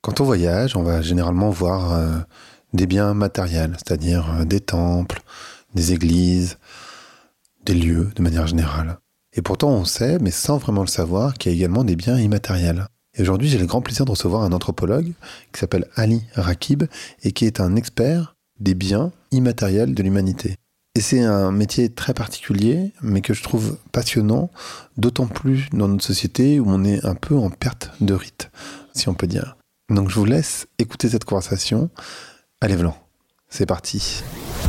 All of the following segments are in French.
Quand on voyage, on va généralement voir des biens matériels, c'est-à-dire des temples, des églises, des lieux de manière générale. Et pourtant on sait, mais sans vraiment le savoir, qu'il y a également des biens immatériels. Et aujourd'hui, j'ai le grand plaisir de recevoir un anthropologue qui s'appelle Ali Rakib et qui est un expert des biens immatériels de l'humanité. Et c'est un métier très particulier, mais que je trouve passionnant, d'autant plus dans notre société où on est un peu en perte de rite, si on peut dire. Donc je vous laisse écouter cette conversation. Allez, Vlan, c'est parti.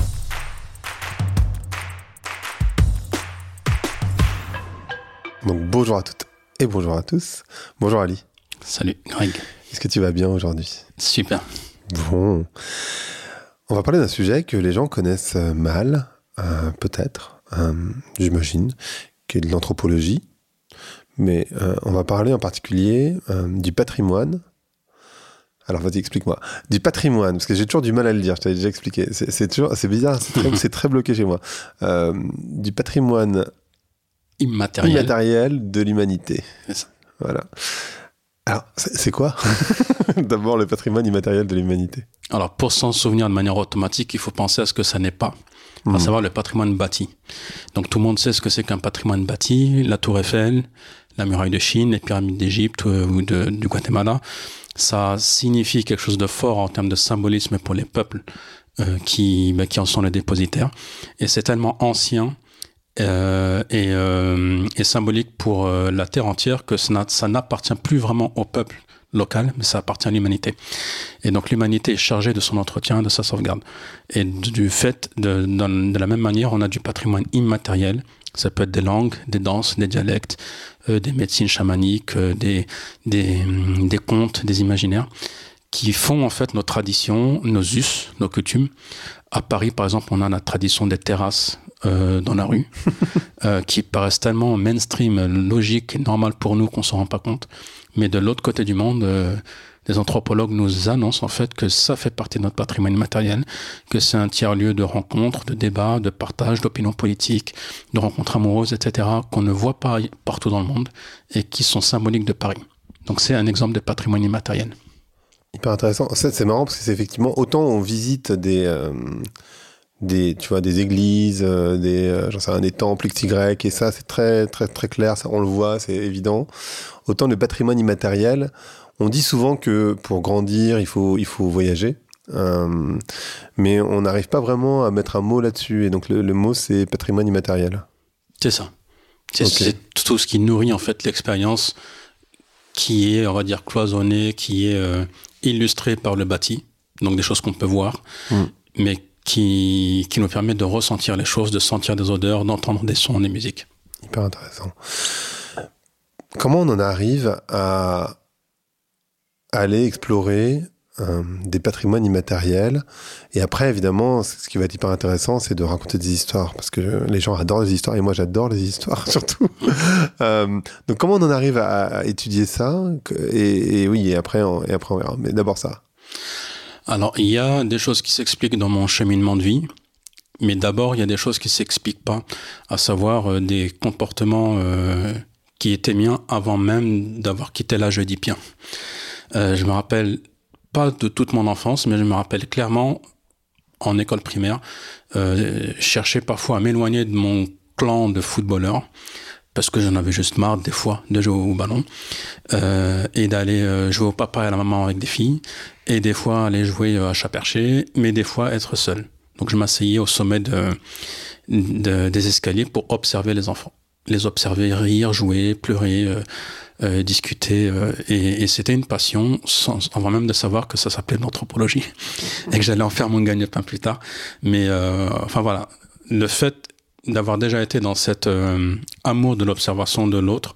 Donc bonjour à toutes et bonjour à tous. Bonjour Ali. Salut Greg. Est-ce que tu vas bien aujourd'hui ? Super. Bon. On va parler d'un sujet que les gens connaissent mal, peut-être, j'imagine, qui est de l'anthropologie. Mais on va parler en particulier du patrimoine. Alors vas-y, explique-moi. Du patrimoine, parce que j'ai toujours du mal à le dire, je t'avais déjà expliqué. C'est bizarre, c'est très bloqué chez moi. Du patrimoine immatériel de l'humanité. C'est ça. Voilà. Alors, c'est quoi d'abord le patrimoine immatériel de l'humanité ? Alors, pour s'en souvenir de manière automatique, il faut penser à ce que ça n'est pas, à savoir le patrimoine bâti. Donc, tout le monde sait ce que c'est qu'un patrimoine bâti, la Tour Eiffel, la muraille de Chine, les pyramides d'Égypte ou du Guatemala. Ça signifie quelque chose de fort en termes de symbolisme pour les peuples qui en sont les dépositaires. Et c'est tellement ancien et symbolique pour la terre entière que ça n'appartient plus vraiment au peuple local, mais ça appartient à l'humanité. Et donc l'humanité est chargée de son entretien, de sa sauvegarde. Et du fait, de la même manière, on a du patrimoine immatériel. Ça peut être des langues, des danses, des dialectes, des médecines chamaniques, des contes, des imaginaires, qui font en fait nos traditions, nos us, nos coutumes. À Paris, par exemple, on a la tradition des terrasses dans la rue, qui paraissent tellement mainstream, logique et normal pour nous qu'on ne s'en rend pas compte. Mais de l'autre côté du monde, les anthropologues nous annoncent en fait que ça fait partie de notre patrimoine matériel, que c'est un tiers-lieu de rencontres, de débats, de partage, d'opinions politiques, de rencontres amoureuses, etc., qu'on ne voit pas partout dans le monde et qui sont symboliques de Paris. Donc c'est un exemple de patrimoine immatériel. Hyper intéressant. C'est marrant parce que c'est effectivement, autant on visite des églises, des temples XY, et ça c'est très très très clair, ça on le voit, c'est évident. Autant le patrimoine immatériel, on dit souvent que pour grandir il faut voyager, mais on n'arrive pas vraiment à mettre un mot là-dessus, et donc le mot c'est patrimoine immatériel. C'est ça. C'est tout ce qui nourrit en fait l'expérience, qui est, on va dire, cloisonnée, qui est illustrée par le bâti, donc des choses qu'on peut voir, mais qui nous permet de ressentir les choses, de sentir des odeurs, d'entendre des sons, des musiques. Hyper intéressant. Comment on en arrive à aller explorer des patrimoines immatériels ? Et après, évidemment, ce qui va être hyper intéressant, c'est de raconter des histoires, parce que les gens adorent les histoires, et moi j'adore les histoires surtout. Donc comment on en arrive à étudier ça ? Et après on verra. Mais d'abord ça. Alors, il y a des choses qui s'expliquent dans mon cheminement de vie, mais d'abord, il y a des choses qui ne s'expliquent pas, à savoir des comportements qui étaient miens avant même d'avoir quitté l'âge oedipien. Je me rappelle pas de toute mon enfance, mais je me rappelle clairement, en école primaire, chercher parfois à m'éloigner de mon clan de footballeurs, parce que j'en avais juste marre des fois de jouer au ballon, et d'aller jouer au papa et à la maman avec des filles, et des fois aller jouer à chat perché, mais des fois être seul. Donc je m'asseyais au sommet des escaliers pour observer les enfants. Les observer rire, jouer, pleurer, discuter, et c'était une passion avant même de savoir que ça s'appelait l'anthropologie et que j'allais en faire mon gagne-pain plus tard. Mais enfin voilà, le fait d'avoir déjà été dans cet amour de l'observation de l'autre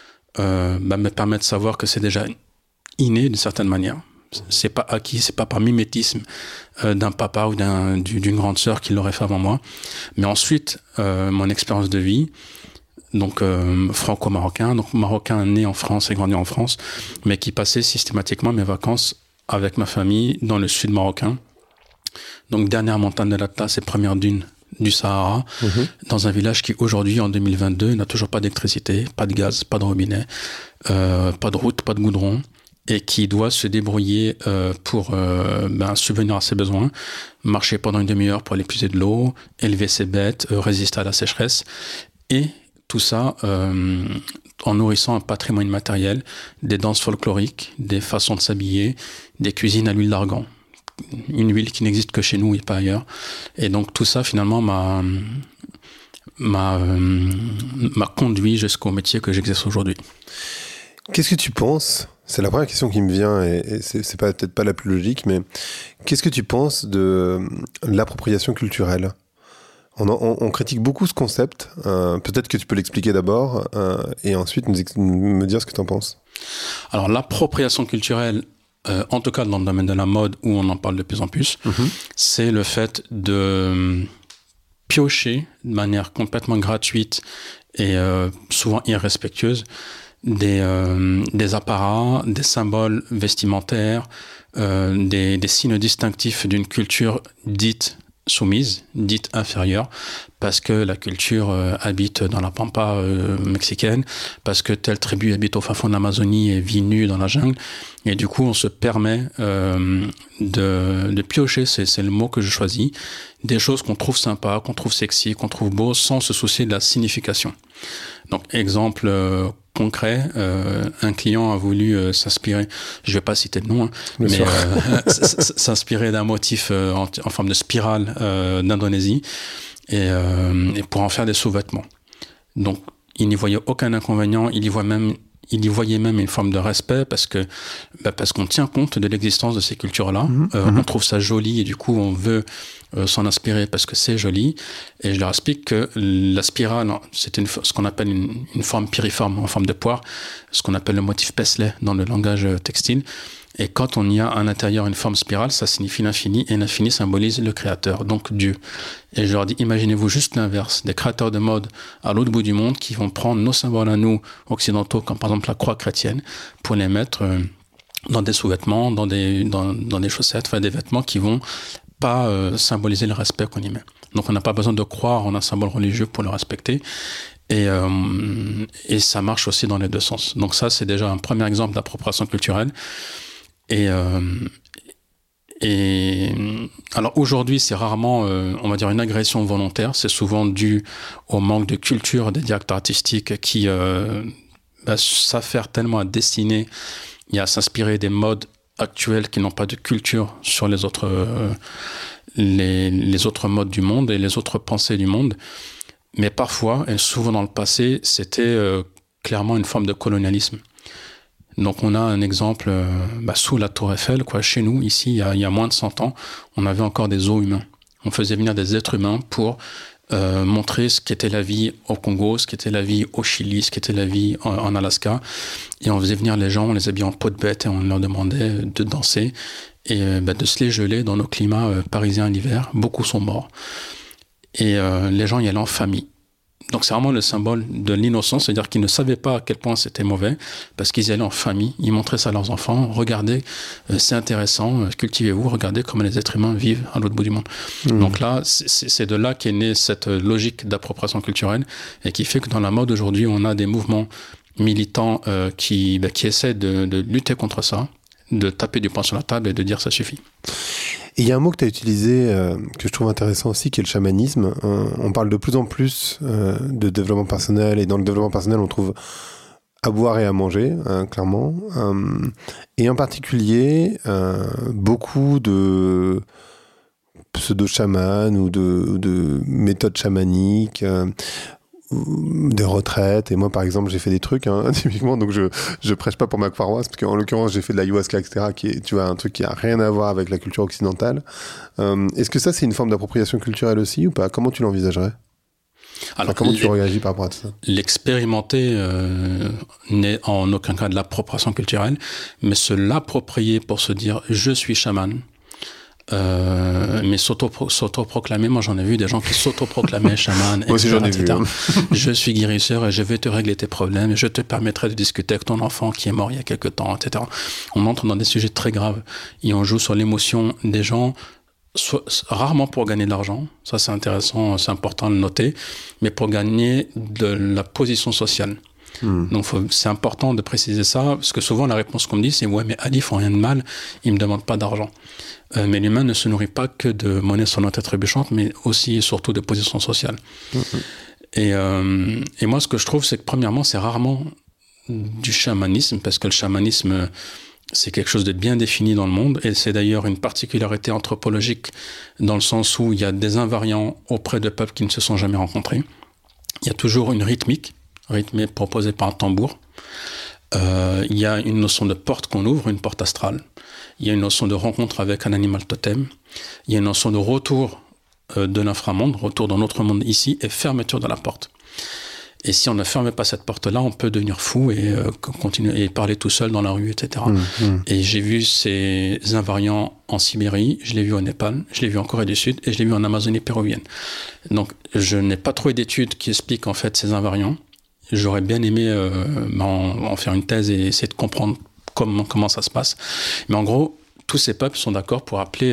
me permet de savoir que c'est déjà inné d'une certaine manière. C'est pas acquis, c'est pas par mimétisme d'un papa ou d'une grande sœur qui l'aurait fait avant moi. Mais ensuite, mon expérience de vie, donc franco-marocain, donc marocain né en France et grandi en France, mais qui passait systématiquement mes vacances avec ma famille dans le sud marocain. Donc dernière montagne de l'Atlas et première dune du Sahara, dans un village qui aujourd'hui, en 2022, n'a toujours pas d'électricité, pas de gaz, pas de robinet, pas de route, pas de goudron, et qui doit se débrouiller pour subvenir à ses besoins, marcher pendant une demi-heure pour aller puiser de l'eau, élever ses bêtes, résister à la sécheresse, et tout ça en nourrissant un patrimoine matériel, des danses folkloriques, des façons de s'habiller, des cuisines à l'huile d'argan, une huile qui n'existe que chez nous et pas ailleurs. Et donc tout ça finalement m'a conduit jusqu'au métier que j'exerce aujourd'hui. Qu'est-ce que tu penses? C'est la première question qui me vient et c'est peut-être pas la plus logique, mais qu'est-ce que tu penses de l'appropriation culturelle? On critique beaucoup ce concept. Peut-être que tu peux l'expliquer d'abord et ensuite me dire ce que tu en penses. Alors l'appropriation culturelle, en tout cas dans le domaine de la mode où on en parle de plus en plus, c'est le fait de piocher de manière complètement gratuite et souvent irrespectueuse des apparats, des symboles vestimentaires, des signes distinctifs d'une culture dite soumise, dite inférieure, parce que la culture habite dans la pampa mexicaine, parce que telle tribu habite au fin fond de l'Amazonie et vit nue dans la jungle, et du coup on se permet de piocher, c'est le mot que je choisis, des choses qu'on trouve sympas, qu'on trouve sexy, qu'on trouve beau, sans se soucier de la signification. Donc exemple concret, un client a voulu s'inspirer, je vais pas citer de nom, mais s'inspirer d'un motif en forme de spirale d'Indonésie et pour en faire des sous-vêtements. Donc il n'y voyait aucun inconvénient, il y voyait même une forme de respect parce qu'on tient compte de l'existence de ces cultures-là. On trouve ça joli et du coup on veut s'en inspirer parce que c'est joli. Et je leur explique que la spirale, c'est ce qu'on appelle une forme piriforme, en forme de poire, ce qu'on appelle le motif Paisley dans le langage textile. Et quand on y a à l'intérieur une forme spirale, ça signifie l'infini, et l'infini symbolise le créateur, donc Dieu. Et je leur dis, imaginez-vous juste l'inverse, des créateurs de mode à l'autre bout du monde qui vont prendre nos symboles à nous, occidentaux, comme par exemple la croix chrétienne, pour les mettre dans des sous-vêtements, dans des chaussettes, enfin des vêtements qui vont pas symboliser le respect qu'on y met. Donc on n'a pas besoin de croire en un symbole religieux pour le respecter. Et ça marche aussi dans les deux sens. Donc ça, c'est déjà un premier exemple d'appropriation culturelle. Et alors aujourd'hui, c'est rarement, on va dire, une agression volontaire. C'est souvent dû au manque de culture des directeurs artistiques qui savent faire tellement à dessiner et à s'inspirer des modes actuels qui n'ont pas de culture sur les autres modes du monde et les autres pensées du monde. Mais parfois, et souvent dans le passé, c'était clairement une forme de colonialisme. Donc on a un exemple sous la Tour Eiffel, chez nous, ici, il y a moins de 100 ans, on avait encore des zoos humains. On faisait venir des êtres humains pour montrer ce qu'était la vie au Congo, ce qu'était la vie au Chili, ce qu'était la vie en Alaska. Et on faisait venir les gens, on les habillait en peau de bête et on leur demandait de danser et de se les geler dans nos climats parisiens l'hiver. Beaucoup sont morts. Et les gens y allaient en famille. Donc c'est vraiment le symbole de l'innocence, c'est-à-dire qu'ils ne savaient pas à quel point c'était mauvais, parce qu'ils y allaient en famille, ils montraient ça à leurs enfants, regardez, c'est intéressant, cultivez-vous, regardez comment les êtres humains vivent à l'autre bout du monde. Donc là, c'est de là qu'est née cette logique d'appropriation culturelle, et qui fait que dans la mode aujourd'hui, on a des mouvements militants qui essaient de lutter contre ça, de taper du poing sur la table et de dire ça suffit. Et il y a un mot que tu as utilisé que je trouve intéressant aussi, qui est le chamanisme. On parle de plus en plus de développement personnel, et dans le développement personnel, on trouve à boire et à manger, clairement. Et en particulier, beaucoup de pseudo-chamans ou de méthodes chamaniques, des retraites. Et moi, par exemple, j'ai fait des trucs, typiquement, donc je prêche pas pour ma paroisse, parce qu'en l'occurrence, j'ai fait de l'ayahuasca, etc., qui est, tu vois, un truc qui a rien à voir avec la culture occidentale. Est-ce que ça, c'est une forme d'appropriation culturelle aussi, ou pas? Comment tu l'envisagerais? Alors, comment tu réagis par rapport à ça? L'expérimenter n'est en aucun cas de l'appropriation culturelle, mais se l'approprier pour se dire « je suis chaman », mais s'autoproclamer, moi j'en ai vu des gens qui s'autoproclamaient chaman, etc. Je suis guérisseur et je vais te régler tes problèmes et je te permettrai de discuter avec ton enfant qui est mort il y a quelque temps, etc. On entre dans des sujets très graves et on joue sur l'émotion des gens, rarement pour gagner de l'argent, ça c'est intéressant, c'est important de le noter, mais pour gagner de la position sociale. Donc c'est important de préciser ça, parce que souvent la réponse qu'on me dit, c'est « ouais, mais Ali, ils font rien de mal, ils me demandent pas d'argent ». Mais l'humain ne se nourrit pas que de monnaie sonnante et trébuchante, mais aussi et surtout de position sociale. Et moi, ce que je trouve, c'est que premièrement, c'est rarement du chamanisme, parce que le chamanisme, c'est quelque chose de bien défini dans le monde, et c'est d'ailleurs une particularité anthropologique dans le sens où il y a des invariants auprès de peuples qui ne se sont jamais rencontrés. Il y a toujours une rythmique proposée par un tambour. Il y a une notion de porte qu'on ouvre, une porte astrale. Il y a une notion de rencontre avec un animal totem. Il y a une notion de retour de l'inframonde, retour dans notre monde ici, et fermeture de la porte. Et si on ne ferme pas cette porte-là, on peut devenir fou et continuer et parler tout seul dans la rue, etc. Et j'ai vu ces invariants en Sibérie, je l'ai vu au Népal, je l'ai vu en Corée du Sud et je l'ai vu en Amazonie péruvienne. Donc, je n'ai pas trouvé d'études qui expliquent en fait ces invariants. J'aurais bien aimé en faire une thèse et essayer de comprendre comment ça se passe. Mais en gros, tous ces peuples sont d'accord pour appeler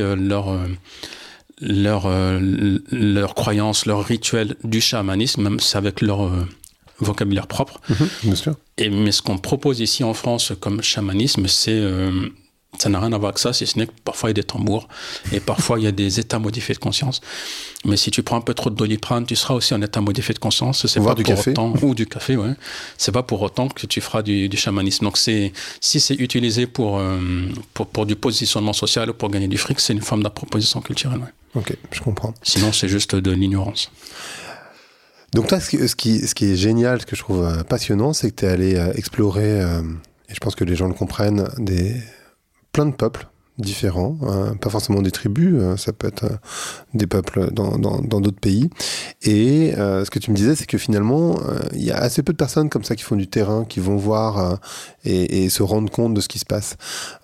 leur croyance, leur rituel du chamanisme, même c'est avec leur vocabulaire propre. Bien sûr. Mais ce qu'on propose ici en France comme chamanisme, ça n'a rien à voir avec ça, si ce n'est que parfois il y a des tambours et parfois il y a des états modifiés de conscience. Mais si tu prends un peu trop de Doliprane, tu seras aussi en état modifié de conscience. C'est pas du pour café. Autant, ou du café, ouais. C'est pas pour autant que tu feras du chamanisme. Donc si c'est utilisé pour du positionnement social ou pour gagner du fric, c'est une forme d'appropriation culturelle. Ouais. Ok, je comprends. Sinon, c'est juste de l'ignorance. Donc toi, ce qui est génial, ce que je trouve passionnant, c'est que tu es allé explorer, et je pense que les gens le comprennent, plein de peuples différents, pas forcément des tribus, ça peut être des peuples dans d'autres pays. Et ce que tu me disais, c'est que finalement, il y a assez peu de personnes comme ça qui font du terrain, qui vont voir et se rendre compte de ce qui se passe.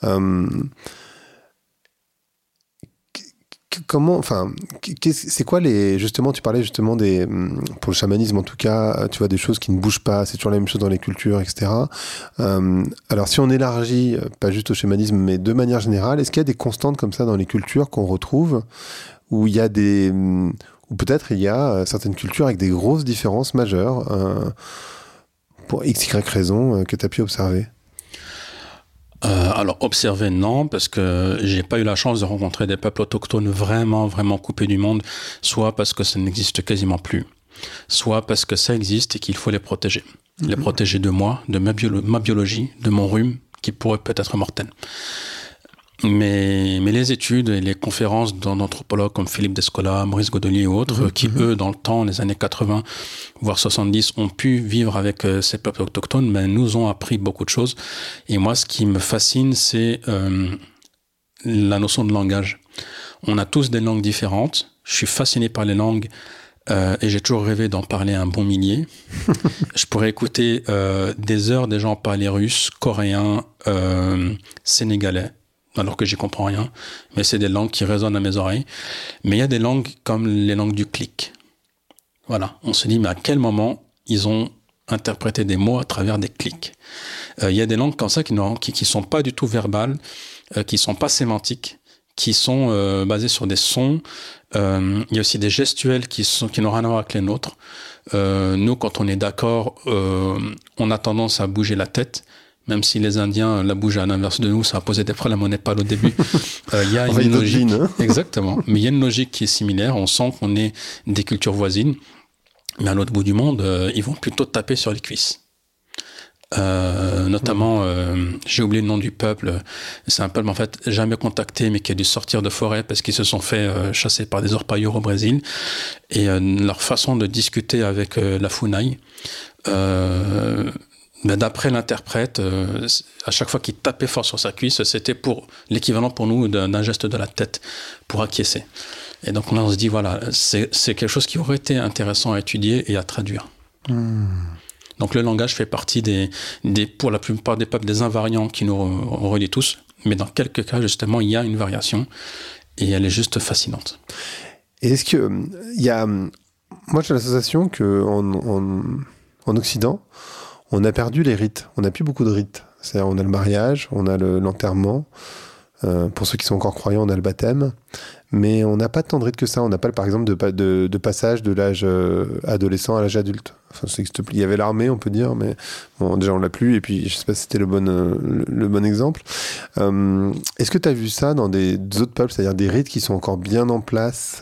C'est quoi justement, tu parlais justement pour le chamanisme en tout cas, tu vois, des choses qui ne bougent pas, c'est toujours la même chose dans les cultures, etc. Alors si on élargit, pas juste au chamanisme, mais de manière générale, est-ce qu'il y a des constantes comme ça dans les cultures qu'on retrouve, où il y a ou peut-être il y a certaines cultures avec des grosses différences majeures, pour x, y raison, que tu as pu observer? Alors, observer, non, parce que j'ai pas eu la chance de rencontrer des peuples autochtones vraiment, vraiment coupés du monde, soit parce que ça n'existe quasiment plus, soit parce que ça existe et qu'il faut les protéger. Les protéger de moi, de ma biologie, de mon rhume, qui pourrait peut-être mortel. Mais les études et les conférences d'anthropologues comme Philippe Descola, Maurice Godelier et autres, qui eux, dans le temps, les années 80, voire 70, ont pu vivre avec ces peuples autochtones, mais nous ont appris beaucoup de choses. Et moi, ce qui me fascine, c'est la notion de langage. On a tous des langues différentes. Je suis fasciné par les langues et j'ai toujours rêvé d'en parler un bon millier. Je pourrais écouter des heures des gens parler russe, coréen, sénégalais, alors que j'y comprends rien, mais c'est des langues qui résonnent à mes oreilles. Mais il y a des langues comme les langues du clic. Voilà, on se dit, mais à quel moment ils ont interprété des mots à travers des clics? Il y a des langues comme ça qui sont pas du tout verbales, qui sont pas sémantiques, qui sont basées sur des sons. Il y a aussi des gestuels qui n'ont rien à voir avec les nôtres. Nous, quand on est d'accord, on a tendance à bouger la tête. Même si les Indiens la bougent à l'inverse de nous, ça a posé des problèmes au Népal au début. Il y a une logique, exactement. Mais il y a une logique qui est similaire. On sent qu'on est des cultures voisines. Mais à l'autre bout du monde, ils vont plutôt taper sur les cuisses. Notamment, j'ai oublié le nom du peuple. C'est un peuple en fait jamais contacté, mais qui a dû sortir de forêt parce qu'ils se sont fait chasser par des orpailleurs au Brésil. Et leur façon de discuter avec la Funai. Mais d'après l'interprète, à chaque fois qu'il tapait fort sur sa cuisse, c'était pour l'équivalent pour nous d'un geste de la tête pour acquiescer. Et donc là, on se dit, voilà, c'est quelque chose qui aurait été intéressant à étudier et à traduire. Donc le langage fait partie pour la plupart des peuples, des invariants qui nous relient tous. Mais dans quelques cas, justement, il y a une variation et elle est juste fascinante. Et est-ce que il y a... Moi, j'ai l'association qu'en Occident, on a perdu les rites. On n'a plus beaucoup de rites. C'est-à-dire, on a le mariage, on a l'enterrement. Pour ceux qui sont encore croyants, on a le baptême. mais on n'a pas tant de rites que ça. On n'a pas, par exemple, de passage de l'âge adolescent à l'âge adulte. Enfin, il y avait l'armée, on peut dire, mais bon, déjà on l'a plus, et puis je sais pas si c'était le bon exemple. Est-ce que tu as vu ça dans d'autres peuples, c'est-à-dire des rites qui sont encore bien en place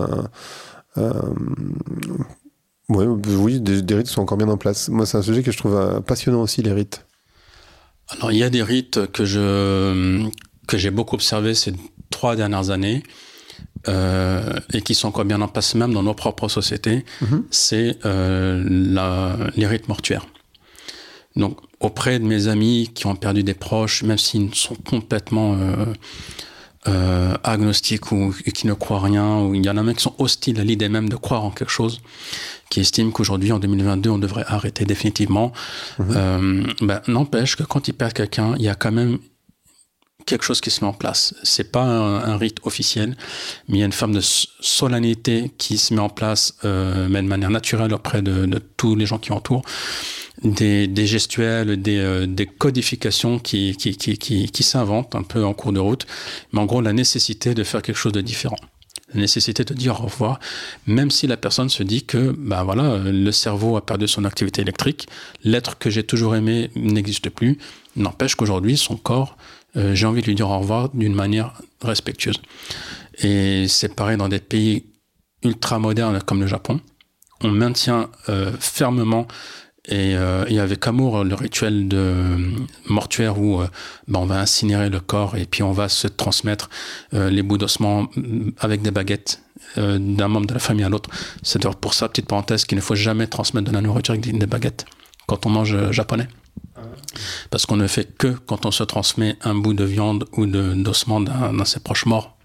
oui, des rites qui sont encore bien en place. Moi, c'est un sujet que je trouve passionnant aussi, les rites. Alors, il y a des rites que j'ai beaucoup observés ces 3 dernières années et qui sont encore bien en place même dans nos propres sociétés. C'est les rites mortuaires. Donc, auprès de mes amis qui ont perdu des proches, même s'ils sont complètement agnostiques ou qui ne croient rien, ou il y en a même qui sont hostiles à l'idée même de croire en quelque chose, qui estiment qu'aujourd'hui, en 2022, on devrait arrêter définitivement. N'empêche que quand ils perdent quelqu'un, il y a quand même quelque chose qui se met en place. C'est pas un rite officiel, mais il y a une forme de solennité qui se met en place, mais de manière naturelle auprès de tous les gens qui entourent. Des gestuels, des codifications qui s'inventent un peu en cours de route. Mais en gros, la nécessité de faire quelque chose de différent. La nécessité de dire au revoir, même si la personne se dit que, le cerveau a perdu son activité électrique, l'être que j'ai toujours aimé n'existe plus, n'empêche qu'aujourd'hui, son corps, j'ai envie de lui dire au revoir d'une manière respectueuse. Et c'est pareil dans des pays ultra modernes comme le Japon. On maintient fermement et avec amour le rituel de mortuaire où on va incinérer le corps et puis on va se transmettre les bouts d'ossements avec des baguettes d'un membre de la famille à l'autre. C'est d'ailleurs pour ça, petite parenthèse, qu'il ne faut jamais transmettre de la nourriture avec des baguettes quand on mange japonais. Parce qu'on ne fait que quand on se transmet un bout de viande ou d'ossement d'un de ses proches morts.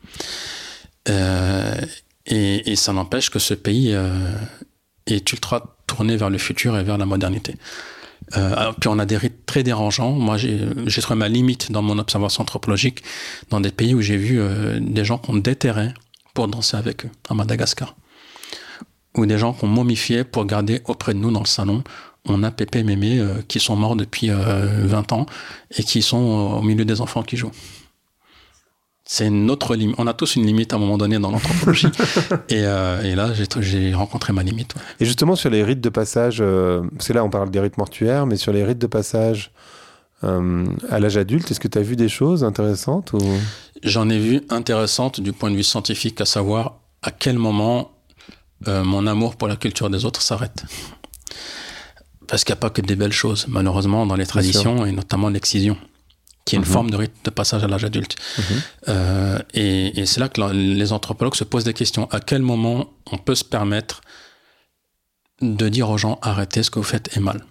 Et ça n'empêche que ce pays est ultra tourné vers le futur et vers la modernité. Puis on a des rites très dérangeants. Moi, j'ai trouvé ma limite dans mon observation anthropologique dans des pays où j'ai vu des gens qu'on déterrait pour danser avec eux, à Madagascar. Ou des gens qu'on momifiait pour garder auprès de nous dans le salon. On a Pépé et Mémé qui sont morts depuis 20 ans et qui sont au milieu des enfants qui jouent. C'est notre limite. On a tous une limite à un moment donné dans l'anthropologie. et là, j'ai rencontré ma limite. Ouais. Et justement, sur les rites de passage, parce que là, on parle des rites mortuaires, mais sur les rites de passage à l'âge adulte, est-ce que tu as vu des choses intéressantes ou... J'en ai vu intéressantes du point de vue scientifique, à savoir à quel moment mon amour pour la culture des autres s'arrête. Parce qu'il n'y a pas que des belles choses, malheureusement, dans les traditions, et notamment l'excision, qui est une forme de rite de passage à l'âge adulte. Et c'est là que les anthropologues se posent des questions. À quel moment on peut se permettre de dire aux gens « arrêtez, ce que vous faites est mal ».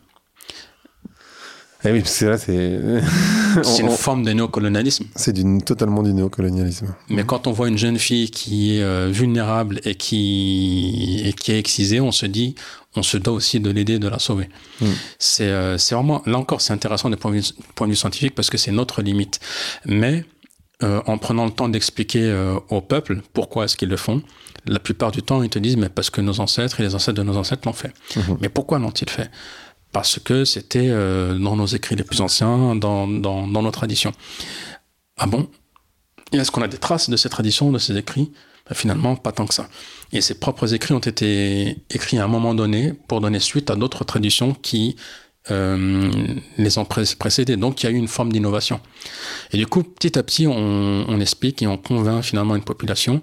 Eh oui, parce que là, c'est une forme de néocolonialisme. C'est totalement du néocolonialisme. Mais quand on voit une jeune fille qui est vulnérable et qui est excisée, on se dit, on se doit aussi de l'aider, de la sauver. C'est vraiment, là encore, c'est intéressant du point de vue scientifique parce que c'est notre limite. Mais en prenant le temps d'expliquer au peuple pourquoi est-ce qu'ils le font, la plupart du temps, ils te disent, mais parce que nos ancêtres et les ancêtres de nos ancêtres l'ont fait. Mais pourquoi l'ont-ils fait ? Parce que c'était dans nos écrits les plus anciens, dans nos traditions. Ah bon ? Et est-ce qu'on a des traces de ces traditions, de ces écrits ? Finalement, pas tant que ça. Et ces propres écrits ont été écrits à un moment donné pour donner suite à d'autres traditions qui les ont précédées. Donc, il y a eu une forme d'innovation. Et du coup, petit à petit, on explique et on convainc finalement une population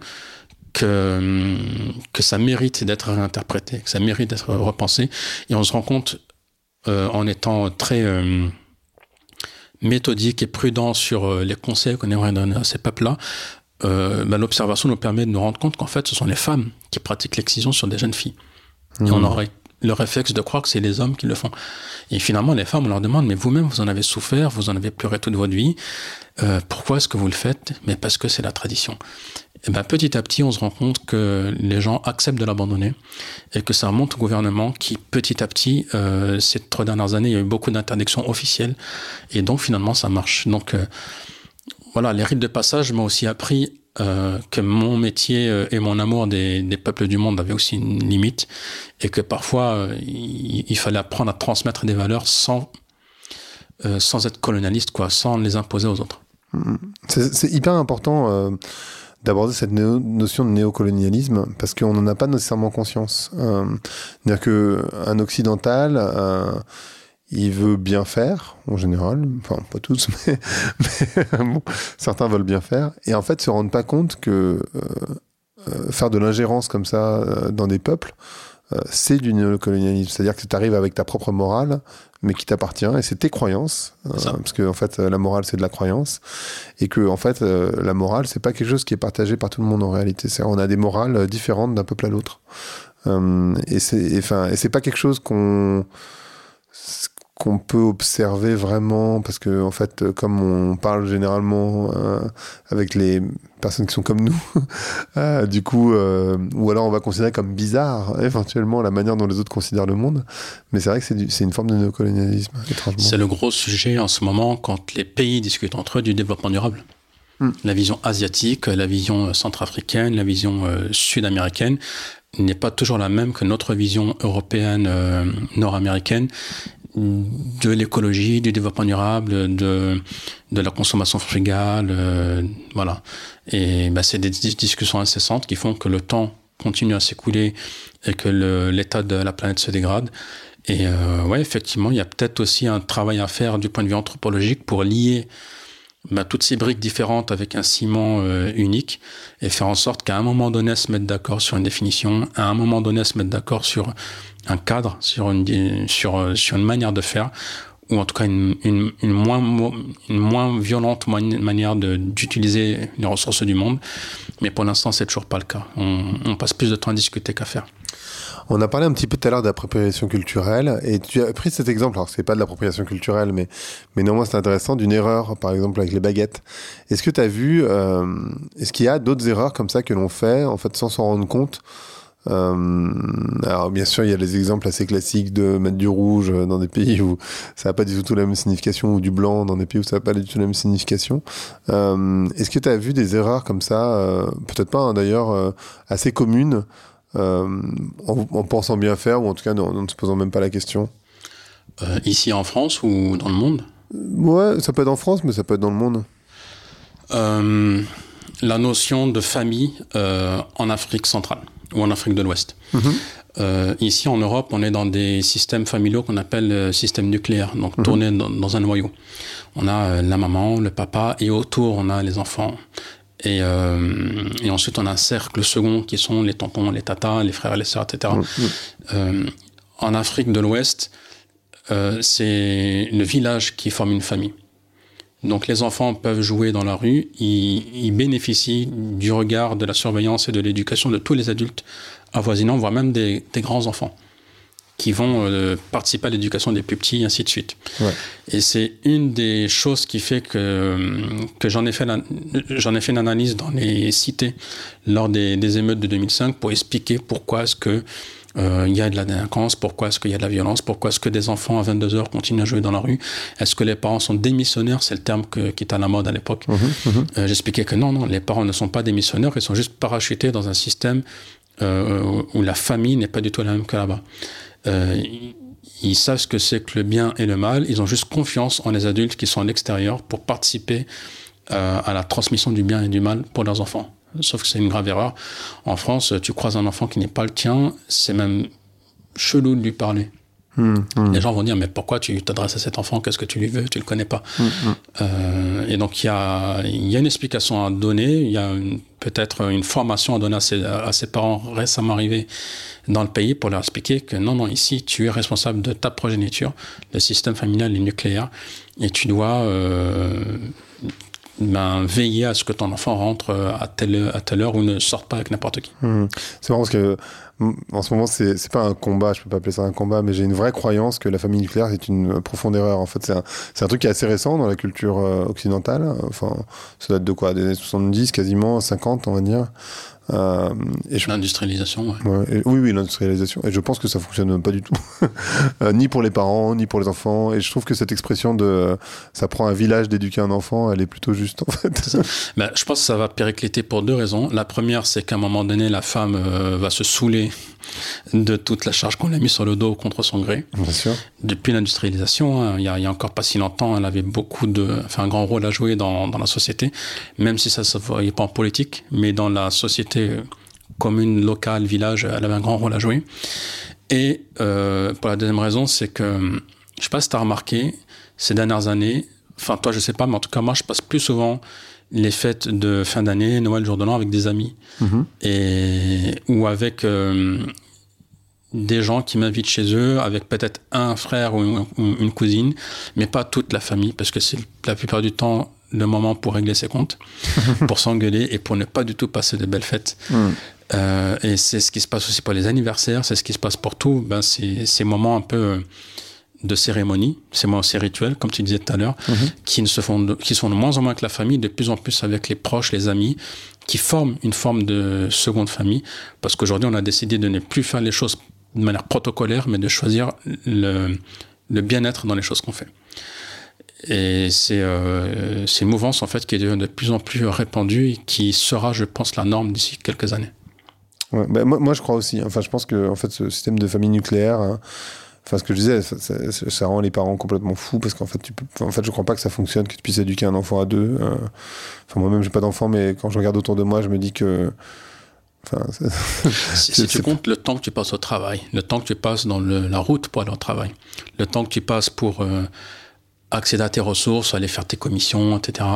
que ça mérite d'être réinterprété, que ça mérite d'être repensé. Et on se rend compte en étant très méthodique et prudent sur les conseils qu'on aimerait donner à ces peuples-là, l'observation nous permet de nous rendre compte qu'en fait, ce sont les femmes qui pratiquent l'excision sur des jeunes filles. Et on aurait le réflexe de croire que c'est les hommes qui le font. Et finalement, les femmes, on leur demande, mais vous-même, vous en avez souffert, vous en avez pleuré toute votre vie. Pourquoi est-ce que vous le faites ? Mais parce que c'est la tradition. Et petit à petit, on se rend compte que les gens acceptent de l'abandonner et que ça remonte au gouvernement qui, petit à petit, ces 3 dernières années, il y a eu beaucoup d'interdictions officielles et donc finalement, ça marche. Donc voilà, les rites de passage m'ont aussi appris que mon métier et mon amour des peuples du monde avaient aussi une limite et que parfois, il fallait apprendre à transmettre des valeurs sans être colonialiste, sans les imposer aux autres. C'est hyper important d'aborder cette notion de néocolonialisme parce qu'on n'en a pas nécessairement conscience. C'est-à-dire qu'un occidental, il veut bien faire, en général, enfin pas tous, mais bon, certains veulent bien faire, et en fait se rendent pas compte que faire de l'ingérence comme ça dans des peuples, c'est du néocolonialisme. C'est-à-dire que tu arrives avec ta propre morale, mais qui t'appartient, et c'est tes croyances, parce que en fait, la morale, c'est de la croyance, et que en fait, la morale, c'est pas quelque chose qui est partagé par tout le monde en réalité. On a des morales différentes d'un peuple à l'autre, et c'est pas quelque chose qu'on peut observer vraiment, parce que en fait, comme on parle généralement avec les personnes qui sont comme nous, du coup, ou alors on va considérer comme bizarre éventuellement la manière dont les autres considèrent le monde, mais c'est vrai que c'est une forme de néocolonialisme, étrangement. C'est le gros sujet en ce moment quand les pays discutent entre eux du développement durable. La vision asiatique, la vision centrafricaine, la vision sud-américaine n'est pas toujours la même que notre vision européenne, nord-américaine, de l'écologie, du développement durable, de la consommation frugale, voilà. Et c'est des discussions incessantes qui font que le temps continue à s'écouler et que l'état de la planète se dégrade. Et effectivement, il y a peut-être aussi un travail à faire du point de vue anthropologique pour lier toutes ces briques différentes avec un ciment unique et faire en sorte qu'à un moment donné se mettre d'accord sur une définition, à un moment donné se mettre d'accord sur un cadre, sur une manière de faire, ou en tout cas une moins violente manière d'utiliser les ressources du monde. Mais pour l'instant, c'est toujours pas le cas. On passe plus de temps à discuter qu'à faire. On a parlé un petit peu tout à l'heure d'appropriation culturelle, et tu as pris cet exemple, alors c'est pas de l'appropriation culturelle, mais néanmoins c'est intéressant, d'une erreur, par exemple avec les baguettes. Est-ce que tu as vu, est-ce qu'il y a d'autres erreurs comme ça que l'on fait, en fait, sans s'en rendre compte? Alors bien sûr, il y a des exemples assez classiques de mettre du rouge dans des pays où ça n'a pas du tout la même signification, ou du blanc dans des pays où ça n'a pas du tout la même signification. Est-ce que tu as vu des erreurs comme ça, peut-être pas d'ailleurs, assez communes, en pensant bien faire, ou en tout cas en ne se posant même pas la question? Ici en France ou dans le monde? Ouais, ça peut être en France, mais ça peut être dans le monde. La notion de famille en Afrique centrale ou en Afrique de l'Ouest. Ici en Europe, on est dans des systèmes familiaux qu'on appelle systèmes nucléaires, donc tournés dans un noyau. On a la maman, le papa, et autour on a les enfants. Et ensuite, on a un cercle second qui sont les tontons, les tatas, les frères et les sœurs, etc. En Afrique de l'Ouest, c'est le village qui forme une famille. Donc les enfants peuvent jouer dans la rue, ils bénéficient du regard, de la surveillance et de l'éducation de tous les adultes avoisinants, voire même des grands-enfants, qui vont participer à l'éducation des plus petits, et ainsi de suite. Ouais. Et c'est une des choses qui fait que j'en ai fait une analyse dans les cités lors des émeutes de 2005 pour expliquer pourquoi est-ce que il y a de la délinquance, pourquoi est-ce qu'il y a de la violence, pourquoi est-ce que des enfants à 22h continuent à jouer dans la rue, est-ce que les parents sont démissionnaires, c'est le terme qui est à la mode à l'époque. J'expliquais que non, les parents ne sont pas démissionnaires, ils sont juste parachutés dans un système où la famille n'est pas du tout la même que là-bas. Ils savent ce que c'est que le bien et le mal, ils ont juste confiance en les adultes qui sont à l'extérieur pour participer à la transmission du bien et du mal pour leurs enfants. Sauf que c'est une grave erreur. En France, tu croises un enfant qui n'est pas le tien, c'est même chelou de lui parler. Les gens vont dire, mais pourquoi tu t'adresses à cet enfant? Qu'est-ce que tu lui veux? Tu le connais pas. Et donc, il y a une explication à donner. Il y a peut-être une formation à donner à ces parents récemment arrivés dans le pays pour leur expliquer que non, ici, tu es responsable de ta progéniture. Le système familial est nucléaire et tu dois veiller à ce que ton enfant rentre à telle heure ou ne sorte pas avec n'importe qui. C'est marrant parce que en ce moment, c'est pas un combat, je peux pas appeler ça un combat, mais j'ai une vraie croyance que la famille nucléaire est une profonde erreur. En fait, c'est un truc qui est assez récent dans la culture occidentale. Enfin, ça date de quoi? Des années 70, quasiment 50, on va dire. L'industrialisation, ouais. Oui, l'industrialisation. Et je pense que ça fonctionne pas du tout. Ni pour les parents, ni pour les enfants. Et je trouve que cette expression de ça prend un village d'éduquer un enfant, elle est plutôt juste, en fait. Je pense que ça va péricliter pour deux raisons. La première, c'est qu'à un moment donné, la femme va se saouler désolé de toute la charge qu'on a mise sur le dos contre son gré. Bien sûr. Depuis l'industrialisation, hein, il y a encore pas si longtemps, elle avait un grand rôle à jouer dans la société, même si ça ne se voyait pas en politique, mais dans la société commune, locale, village, elle avait un grand rôle à jouer. Et pour la deuxième raison, c'est que, je ne sais pas si tu as remarqué, ces dernières années, enfin toi je ne sais pas, mais en tout cas moi je passe plus souvent les fêtes de fin d'année, Noël, jour de l'an avec des amis, ou avec des gens qui m'invitent chez eux, avec peut-être un frère ou une cousine, mais pas toute la famille, parce que c'est la plupart du temps le moment pour régler ses comptes, pour s'engueuler et pour ne pas du tout passer de belles fêtes. Et c'est ce qui se passe aussi pour les anniversaires, c'est ce qui se passe pour tout. Ces moments un peu de cérémonie, ces rituels, comme tu disais tout à l'heure, qui sont de moins en moins avec la famille, de plus en plus avec les proches, les amis, qui forment une forme de seconde famille, parce qu'aujourd'hui, on a décidé de ne plus faire les choses de manière protocolaire, mais de choisir le bien-être dans les choses qu'on fait. Et c'est une mouvance, en fait, qui est de plus en plus répandue et qui sera, je pense, la norme d'ici quelques années. Ouais, moi, je crois aussi. Enfin, je pense que en fait, ce système de famille nucléaire... Enfin, ce que je disais, ça rend les parents complètement fous parce qu'en fait, je crois pas que ça fonctionne, que tu puisses éduquer un enfant à deux. Enfin, moi-même, j'ai pas d'enfant, mais quand je regarde autour de moi, je me dis que. Enfin, si tu comptes le temps que tu passes au travail, le temps que tu passes dans la route pour aller au travail, le temps que tu passes pour accéder à tes ressources, aller faire tes commissions, etc.,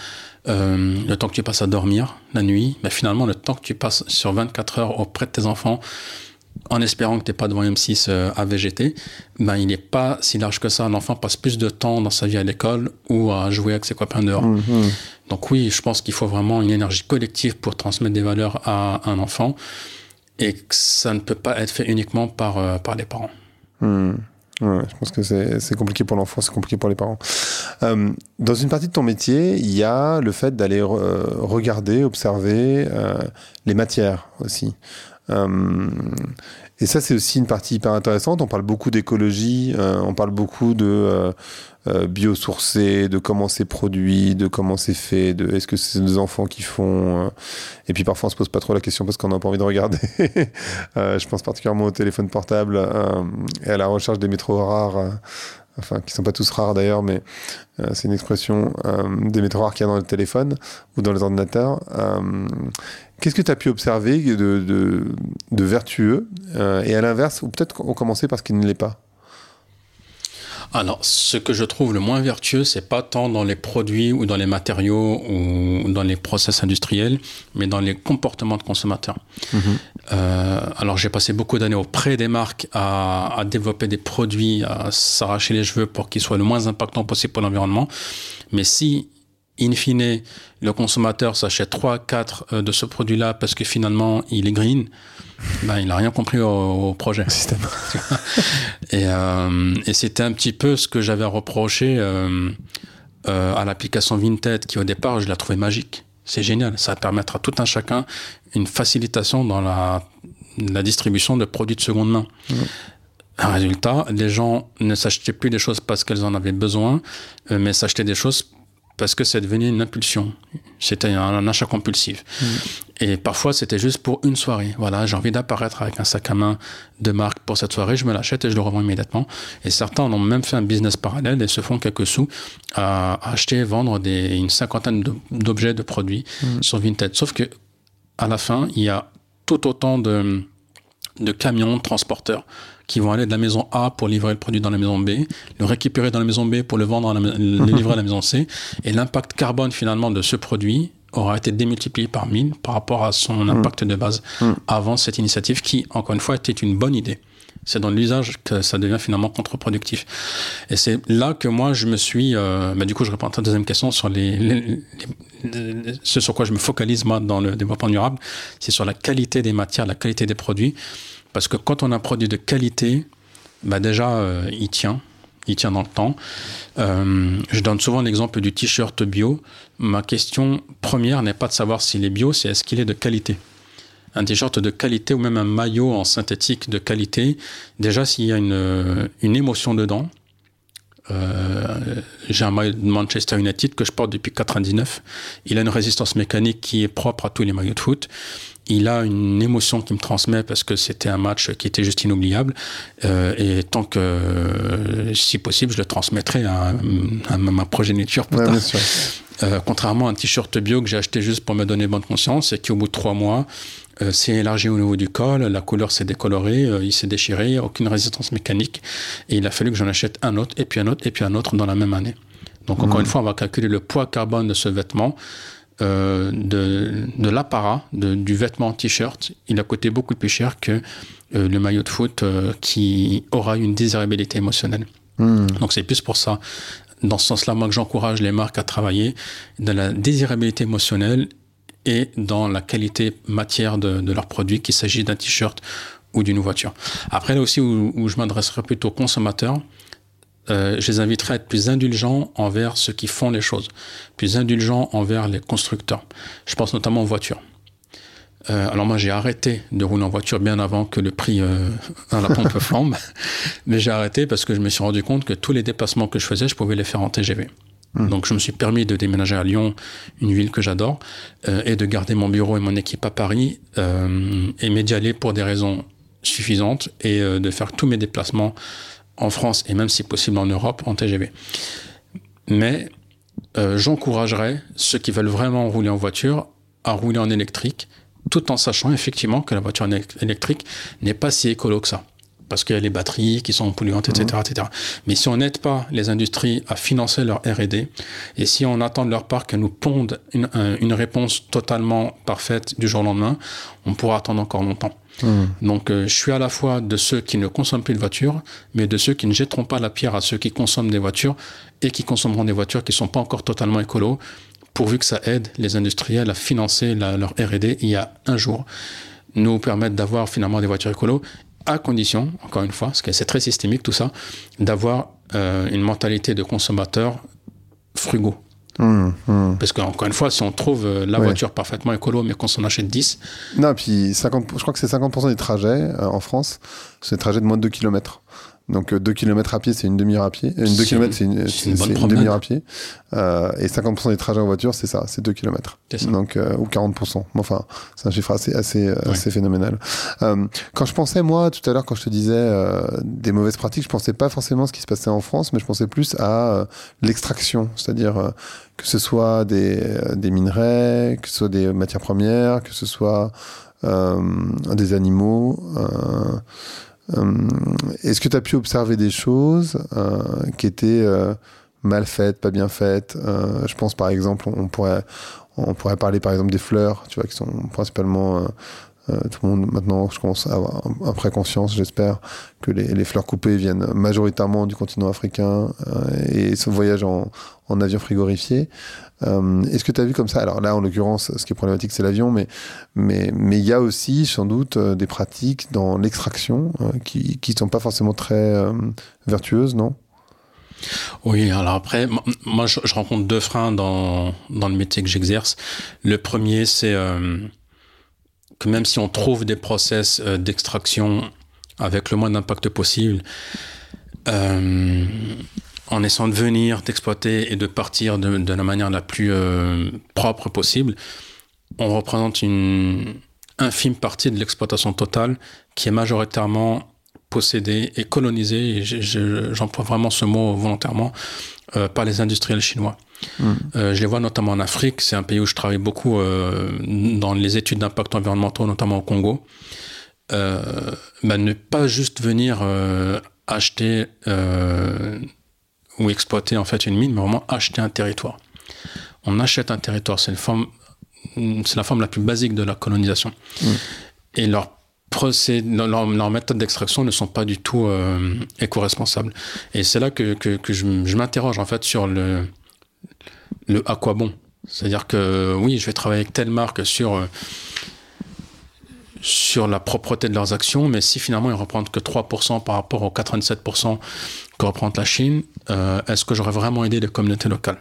le temps que tu passes à dormir la nuit, mais finalement, le temps que tu passes sur 24 heures auprès de tes enfants, en espérant que tu n'es pas devant M6 à végéter, il n'est pas si large que ça. Un enfant passe plus de temps dans sa vie à l'école ou à jouer avec ses copains dehors. Donc oui, je pense qu'il faut vraiment une énergie collective pour transmettre des valeurs à un enfant et que ça ne peut pas être fait uniquement par les parents. Ouais, je pense que c'est compliqué pour l'enfant, c'est compliqué pour les parents. Dans une partie de ton métier, il y a le fait d'aller regarder, observer les matières aussi. Et ça, c'est aussi une partie hyper intéressante. On parle beaucoup d'écologie, on parle beaucoup de biosourcé, de comment c'est produit, de comment c'est fait, de est-ce que c'est des enfants qui font... Et puis parfois, on se pose pas trop la question parce qu'on n'a pas envie de regarder. Je pense particulièrement au téléphone portable et à la recherche des métaux rares. Enfin, qui sont pas tous rares d'ailleurs, mais c'est une expression des métaux rares qu'il y a dans le téléphone ou dans les ordinateurs. Qu'est-ce que tu as pu observer de vertueux et à l'inverse, ou peut-être on commençait par ce qui ne l'est pas? Alors, ce que je trouve le moins vertueux, c'est pas tant dans les produits ou dans les matériaux ou dans les process industriels, mais dans les comportements de consommateurs. Alors, j'ai passé beaucoup d'années auprès des marques à développer des produits, à s'arracher les cheveux pour qu'ils soient le moins impactants possible pour l'environnement. Mais si, in fine, le consommateur s'achète 3-4 de ce produit-là parce que finalement, il est green, il n'a rien compris au projet. Système. Et c'était un petit peu ce que j'avais reproché à l'application Vinted, qui au départ, je la trouvais magique. C'est génial. Ça va permettre à tout un chacun une facilitation dans la distribution de produits de seconde main. Résultat, les gens ne s'achetaient plus des choses parce qu'elles en avaient besoin, mais s'achetaient des choses parce que c'est devenu une impulsion. C'était un achat compulsif. Et parfois, c'était juste pour une soirée. Voilà, j'ai envie d'apparaître avec un sac à main de marque pour cette soirée, je me l'achète et je le revends immédiatement. Et certains en ont même fait un business parallèle et se font quelques sous à acheter et vendre une cinquantaine d'objets, de produits sur Vinted. Sauf que à la fin, il y a tout autant de camions, de transporteurs qui vont aller de la maison A pour livrer le produit dans la maison B, le récupérer dans la maison B pour le vendre, le livrer à la maison C. Et l'impact carbone finalement de ce produit aura été démultiplié par 1000 par rapport à son impact de base avant cette initiative qui, encore une fois, était une bonne idée. C'est dans l'usage que ça devient finalement contre-productif. Et c'est là que moi, je me suis... du coup, je réponds à ta deuxième question sur ce sur quoi je me focalise, moi, dans le développement durable. C'est sur la qualité des matières, la qualité des produits. Parce que quand on a un produit de qualité, déjà, il tient dans le temps. Je donne souvent l'exemple du t-shirt bio. Ma question première n'est pas de savoir s'il est bio, c'est est-ce qu'il est de qualité. Un t-shirt de qualité ou même un maillot en synthétique de qualité, déjà s'il y a une émotion dedans, J'ai un maillot de Manchester United que je porte depuis 99. Il a une résistance mécanique qui est propre à tous les maillots de foot. Il a une émotion qui me transmet parce que c'était un match qui était juste inoubliable. Et tant que, si possible, je le transmettrai à ma progéniture plus tard. Bien sûr. Contrairement à un t-shirt bio que j'ai acheté juste pour me donner bonne conscience et qui, au bout de 3 mois, s'est élargi au niveau du col, la couleur s'est décolorée, il s'est déchiré, aucune résistance mécanique. Et il a fallu que j'en achète un autre, et puis un autre, et puis un autre dans la même année. Donc, encore une fois, on va calculer le poids carbone de ce vêtement. De l'apparat du vêtement t-shirt, il a coûté beaucoup plus cher que le maillot de foot qui aura une désirabilité émotionnelle. Donc c'est plus pour ça, dans ce sens-là, moi que j'encourage les marques à travailler dans la désirabilité émotionnelle et dans la qualité matière de leurs produits, qu'il s'agisse d'un t-shirt ou d'une voiture. Après là aussi où je m'adresserai plutôt aux consommateurs, je les inviterai à être plus indulgents envers ceux qui font les choses, plus indulgents envers les constructeurs. Je pense notamment aux voitures. Alors moi, j'ai arrêté de rouler en voiture bien avant que le prix à la pompe flambe, mais j'ai arrêté parce que je me suis rendu compte que tous les déplacements que je faisais, je pouvais les faire en TGV. Donc je me suis permis de déménager à Lyon, une ville que j'adore, et de garder mon bureau et mon équipe à Paris, et d'y aller pour des raisons suffisantes, et de faire tous mes déplacements en France et même si possible en Europe en TGV. Mais j'encouragerais ceux qui veulent vraiment rouler en voiture à rouler en électrique, tout en sachant effectivement que la voiture électrique n'est pas si écolo que ça. Parce qu'il y a les batteries qui sont polluantes, etc., etc. Mais si on n'aide pas les industries à financer leur R&D, et si on attend de leur part qu'elles nous pondent une réponse totalement parfaite du jour au lendemain, on pourra attendre encore longtemps. Donc je suis à la fois de ceux qui ne consomment plus de voitures, mais de ceux qui ne jetteront pas la pierre à ceux qui consomment des voitures et qui consommeront des voitures qui ne sont pas encore totalement écolo, pourvu que ça aide les industriels à financer leur R&D et à un jour nous permettre d'avoir finalement des voitures écolo, à condition, encore une fois, parce que c'est très systémique tout ça, d'avoir une mentalité de consommateur frugaux. Parce qu'encore une fois, si on trouve la voiture parfaitement écolo, mais qu'on s'en achète 10... Non, puis je crois que c'est 50% des trajets en France, c'est des trajets de moins de 2 km. Donc 2 km à pied, c'est une demi-heure à pied. 2 km, c'est une demi-heure à pied. Et 50% des trajets en voiture, c'est ça, c'est 2 km. C'est ça. Donc, ou 40%. Enfin, c'est un chiffre assez phénoménal. Quand je pensais, moi, tout à l'heure, quand je te disais des mauvaises pratiques, je pensais pas forcément à ce qui se passait en France, mais je pensais plus à l'extraction. C'est-à-dire que ce soit des minerais, que ce soit des matières premières, que ce soit des animaux... est-ce que tu as pu observer des choses qui étaient mal faites, pas bien faites? Je pense par exemple, on pourrait parler par exemple des fleurs, tu vois, qui sont principalement tout le monde maintenant, je commence à avoir après conscience, j'espère, que les fleurs coupées viennent majoritairement du continent africain et se voyagent en avion frigorifié. Est-ce que tu as vu comme ça? Alors là, en l'occurrence, ce qui est problématique, c'est l'avion, mais il y a aussi, sans doute, des pratiques dans l'extraction qui ne sont pas forcément très vertueuses, non? Oui, alors après, moi, je rencontre 2 freins dans le métier que j'exerce. Le premier, c'est que même si on trouve des process d'extraction avec le moins d'impact possible, en essayant de venir, d'exploiter et de partir de la manière la plus propre possible, on représente une infime partie de l'exploitation totale qui est majoritairement possédée et colonisée, et j'emploie vraiment ce mot volontairement, par les industriels chinois. Je les vois notamment en Afrique, c'est un pays où je travaille beaucoup dans les études d'impact environnementaux, notamment au Congo. Ne pas juste venir acheter ou exploiter en fait une mine, mais vraiment acheter un territoire. On achète un territoire, c'est la forme la plus basique de la colonisation. Et leur méthodes d'extraction ne sont pas du tout éco-responsables. Et c'est là que je m'interroge en fait sur le à quoi bon. C'est-à-dire que oui, je vais travailler avec telle marque sur la propreté de leurs actions, mais si finalement ils ne représentent que 3% par rapport aux 87% que représente la Chine, est-ce que j'aurais vraiment aidé les communautés locales?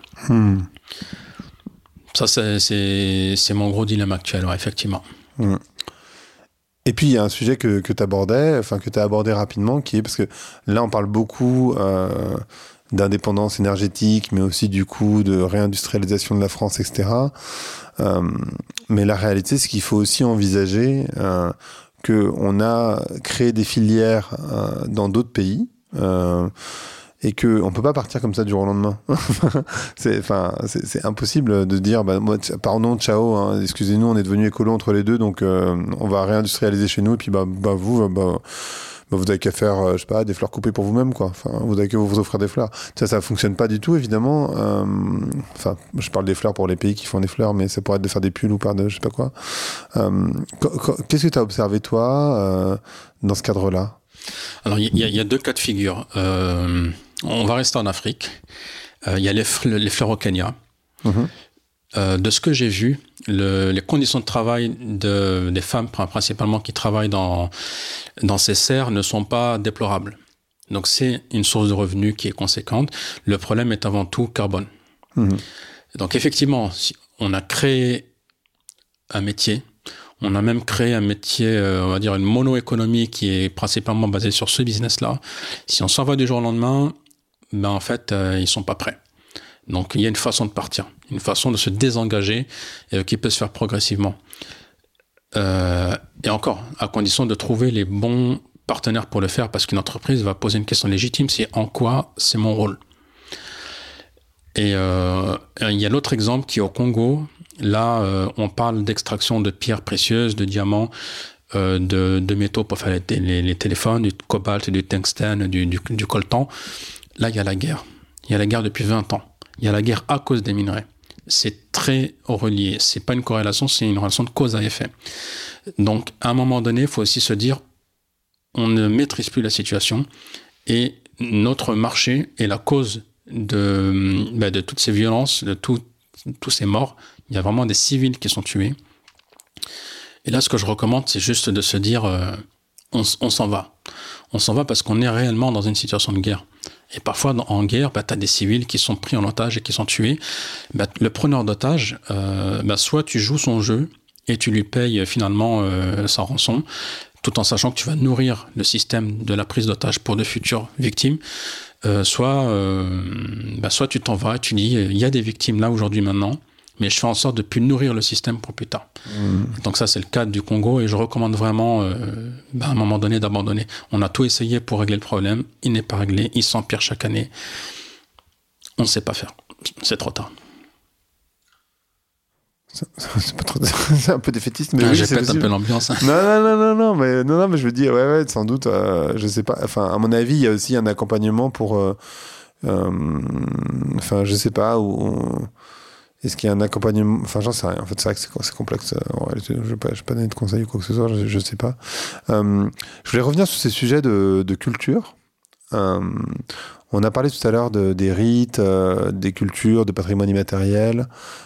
Ça, c'est mon gros dilemme actuel, ouais, effectivement. Et puis, il y a un sujet que tu abordais, que tu as abordé rapidement, qui est, parce que là, on parle beaucoup d'indépendance énergétique, mais aussi du coup de réindustrialisation de la France, etc. Mais la réalité, c'est qu'il faut aussi envisager qu'on a créé des filières dans d'autres pays. Et qu'on ne peut pas partir comme ça du jour au lendemain. c'est impossible de dire, moi, pardon, ciao, hein, excusez-nous, on est devenus écolos entre les deux, donc on va réindustrialiser chez nous, et puis vous avez qu'à faire, je sais pas, des fleurs coupées pour vous-même, quoi. Enfin, vous avez qu'à vous offrir des fleurs. Ça fonctionne pas du tout, évidemment. Je parle des fleurs pour les pays qui font des fleurs, mais ça pourrait être de faire des pulls ou pas de je sais pas quoi. Qu'est-ce que tu as observé, toi, dans ce cadre-là? Alors, il y a deux cas de figure. On va rester en Afrique. Il y a les fleurs au Kenya. De ce que j'ai vu, les conditions de travail des femmes, principalement qui travaillent dans ces serres, ne sont pas déplorables. Donc, c'est une source de revenus qui est conséquente. Le problème est avant tout carbone. Donc, effectivement, on a créé un métier. On a même créé un métier, on va dire une mono-économie qui est principalement basée sur ce business-là. Si on s'en va du jour au lendemain, en fait, ils sont pas prêts. Donc, il y a une façon de partir, une façon de se désengager qui peut se faire progressivement. Et encore, à condition de trouver les bons partenaires pour le faire, parce qu'une entreprise va poser une question légitime, c'est en quoi c'est mon rôle. Et il y a l'autre exemple qui est au Congo. Là, on parle d'extraction de pierres précieuses, de diamants, de métaux pour faire les téléphones, du cobalt, du tungstène, du coltan. Là, il y a la guerre. Il y a la guerre depuis 20 ans. Il y a la guerre à cause des minerais. C'est très relié. C'est pas une corrélation, c'est une relation de cause à effet. Donc, à un moment donné, il faut aussi se dire, on ne maîtrise plus la situation et notre marché est la cause de toutes ces violences, de tous ces morts. Il y a vraiment des civils qui sont tués. Et là, ce que je recommande, c'est juste de se dire, on s'en va. On s'en va parce qu'on est réellement dans une situation de guerre. Et parfois, en guerre, tu as des civils qui sont pris en otage et qui sont tués. Le preneur d'otage, soit tu joues son jeu et tu lui payes finalement sa rançon, tout en sachant que tu vas nourrir le système de la prise d'otage pour de futures victimes. Soit tu t'en vas et tu dis, il y a des victimes là, aujourd'hui, maintenant, mais je fais en sorte de plus nourrir le système pour plus tard. Donc ça, c'est le cas du Congo et je recommande vraiment, à un moment donné, d'abandonner. On a tout essayé pour régler le problème, il n'est pas réglé, il s'empire chaque année. On ne sait pas faire, c'est trop tard. C'est pas trop... c'est un peu défaitiste, mais oui, je pète un peu l'ambiance. Non, mais je veux dire, ouais, sans doute, je sais pas. Enfin, à mon avis, il y a aussi un accompagnement pour, je sais pas où. Est-ce qu'il y a un accompagnement? Enfin, j'en sais rien. En fait, c'est vrai que c'est complexe. En réalité, je vais pas donner de conseils ou quoi que ce soit. Je sais pas. Je voulais revenir sur ces sujets de culture. On a parlé tout à l'heure des rites, des cultures, de patrimoine immatériel.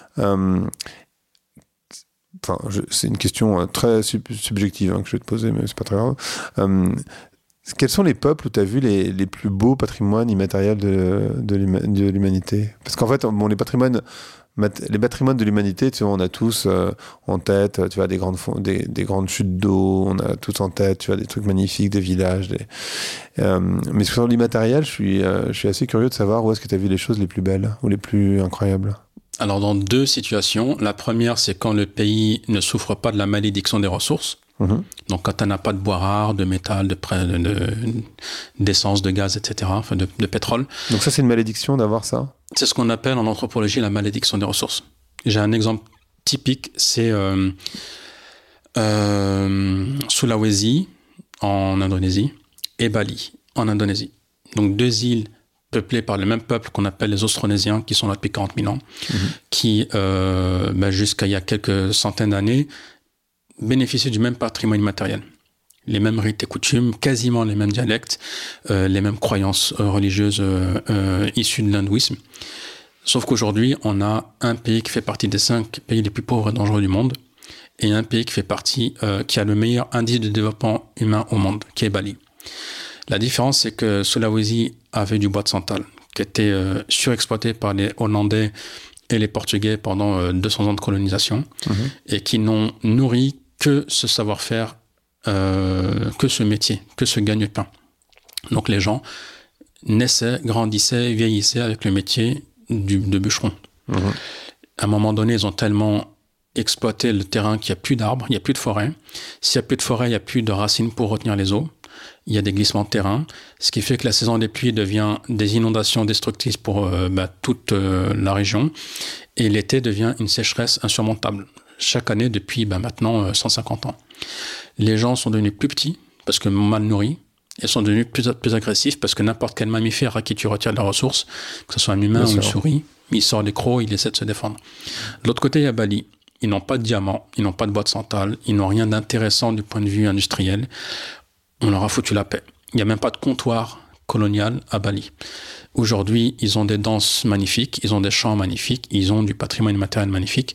C'est une question très subjective que je vais te poser, mais c'est pas très grave. Quels sont les peuples où tu as vu les plus beaux patrimoines immatériels de l'humanité? Parce qu'en fait, les patrimoines de l'humanité, tu vois, on a tous en tête, tu vois, des grandes chutes d'eau, on a tous en tête, tu vois, des trucs magnifiques, des villages. Mais sur l'immatériel, je suis assez curieux de savoir où est-ce que tu as vu les choses les plus belles ou les plus incroyables. Alors, dans deux situations. La première, c'est quand le pays ne souffre pas de la malédiction des ressources. Donc, quand on n'a pas de bois rare, de métal, d'essence, de gaz, etc., enfin de pétrole. Donc ça, c'est une malédiction d'avoir ça? C'est ce qu'on appelle en anthropologie la malédiction des ressources. J'ai un exemple typique, c'est Sulawesi en Indonésie et Bali en Indonésie. Donc, deux îles peuplées par le même peuple qu'on appelle les Austronésiens, qui sont là depuis 40 000 ans, qui, jusqu'à il y a quelques centaines d'années, bénéficient du même patrimoine immatériel. Les mêmes rites et coutumes, quasiment les mêmes dialectes, les mêmes croyances religieuses issues de l'hindouisme. Sauf qu'aujourd'hui, on a un pays qui fait partie des 5 pays les plus pauvres et dangereux du monde, et un pays qui fait partie, qui a le meilleur indice de développement humain au monde, qui est Bali. La différence, c'est que Sulawesi avait du bois de santal, qui était surexploité par les Hollandais et les Portugais pendant 200 ans de colonisation, et qui n'ont nourri que ce savoir-faire, que ce métier, que ce gagne-pain. Donc les gens naissaient, grandissaient, vieillissaient avec le métier de bûcheron. À un moment donné, ils ont tellement exploité le terrain qu'il n'y a plus d'arbres, il n'y a plus de forêt. S'il n'y a plus de forêt, il n'y a plus de racines pour retenir les eaux. Il y a des glissements de terrain, ce qui fait que la saison des pluies devient des inondations destructrices pour toute la région. Et l'été devient une sécheresse insurmontable. Chaque année depuis maintenant 150 ans. Les gens sont devenus plus petits parce que mal nourris. Ils sont devenus plus agressifs parce que n'importe quel mammifère à qui tu retires de la ressource, que ce soit un humain ou une souris, il sort des crocs, il essaie de se défendre. De l'autre côté, il y a Bali. Ils n'ont pas de diamants, ils n'ont pas de boîte centrale, ils n'ont rien d'intéressant du point de vue industriel. On leur a foutu la paix. Il n'y a même pas de comptoir colonial à Bali. Aujourd'hui, ils ont des danses magnifiques, ils ont des chants magnifiques, ils ont du patrimoine matériel magnifique.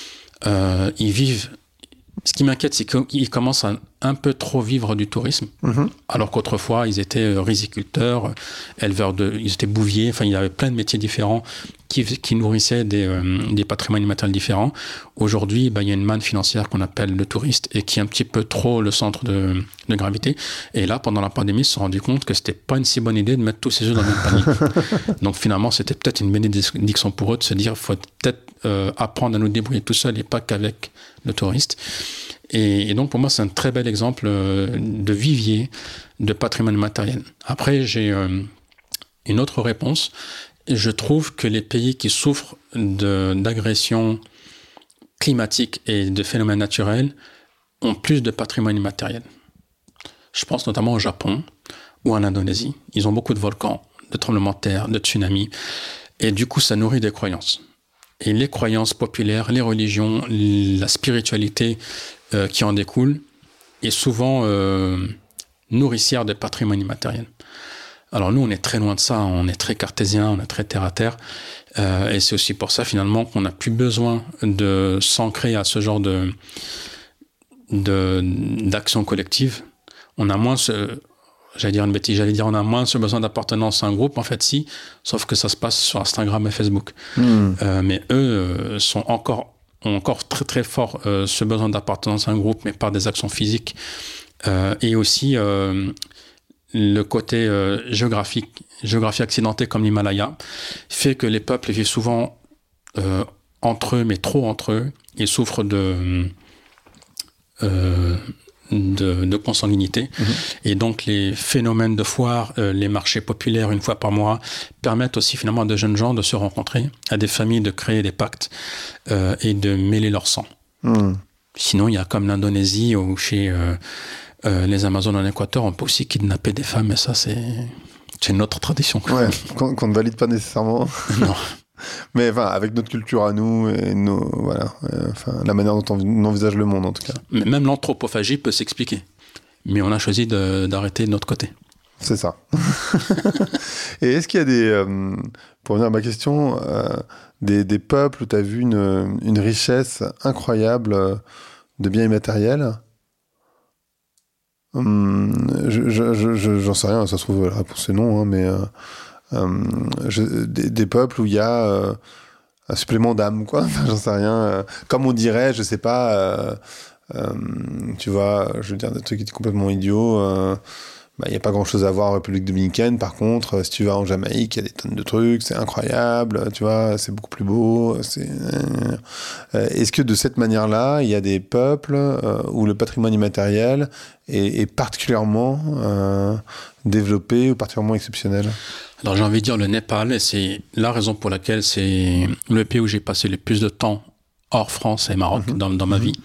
Ils vivent... Ce qui m'inquiète, c'est qu'ils commencent à un peu trop vivre du tourisme, alors qu'autrefois, ils étaient riziculteurs, éleveurs ils étaient bouviers, enfin, il y avait plein de métiers différents qui nourrissaient des patrimoines matériels différents. Aujourd'hui, il y a une manne financière qu'on appelle le touriste et qui est un petit peu trop le centre de gravité. Et là, pendant la pandémie, ils se sont rendus compte que c'était pas une si bonne idée de mettre tous ces œufs dans le même panier. Donc finalement, c'était peut-être une bénédiction pour eux de se dire, il faut peut-être apprendre à nous débrouiller tout seul et pas qu'avec le touriste. Et donc, pour moi, c'est un très bel exemple de vivier de patrimoine matériel. Après, j'ai une autre réponse. Je trouve que les pays qui souffrent d'agressions climatiques et de phénomènes naturels ont plus de patrimoine immatériel. Je pense notamment au Japon ou en Indonésie. Ils ont beaucoup de volcans, de tremblements de terre, de tsunamis. Et du coup, ça nourrit des croyances. Et les croyances populaires, les religions, la spiritualité qui en découle est souvent nourricière de patrimoine immatériel. Alors nous, on est très loin de ça, on est très cartésien, on est très terre à terre, et c'est aussi pour ça finalement qu'on n'a plus besoin de s'ancrer à ce genre d'action collective. On a moins on a moins ce besoin d'appartenance à un groupe, en fait si, sauf que ça se passe sur Instagram et Facebook. Mais eux ont encore très très fort ce besoin d'appartenance à un groupe, mais par des actions physiques, et aussi le côté géographie accidentée comme l'Himalaya fait que les peuples vivent souvent entre eux, mais trop entre eux, et souffrent de consanguinité. Et donc les phénomènes de foire, les marchés populaires une fois par mois permettent aussi finalement à de jeunes gens de se rencontrer, à des familles de créer des pactes et de mêler leur sang. Sinon, il y a comme l'Indonésie ou chez les Amazones en Équateur, on peut aussi kidnapper des femmes, et ça c'est une autre tradition. Ouais, qu'on ne valide pas nécessairement. Non. Mais enfin, avec notre culture à nous et la manière dont on envisage le monde en tout cas. Mais même l'anthropophagie peut s'expliquer. Mais on a choisi d'arrêter de notre côté. C'est ça. Et est-ce qu'il y a pour revenir à ma question, des peuples où tu as vu une richesse incroyable de biens immatériels? J'en sais rien, ça se trouve la réponse est non, mais des peuples où il y a un supplément d'âme, quoi. Enfin, j'en sais rien. Comme on dirait, je sais pas, tu vois, je veux dire des trucs qui étaient complètement idiots. Il n'y a pas grand-chose à voir en République dominicaine. Par contre, si tu vas en Jamaïque, il y a des tonnes de trucs, c'est incroyable, tu vois, c'est beaucoup plus beau. Est-ce que de cette manière-là, il y a des peuples où le patrimoine immatériel est particulièrement développé ou particulièrement exceptionnel? Alors j'ai envie de dire le Népal, et c'est la raison pour laquelle c'est le pays où j'ai passé le plus de temps hors France et Maroc dans ma vie.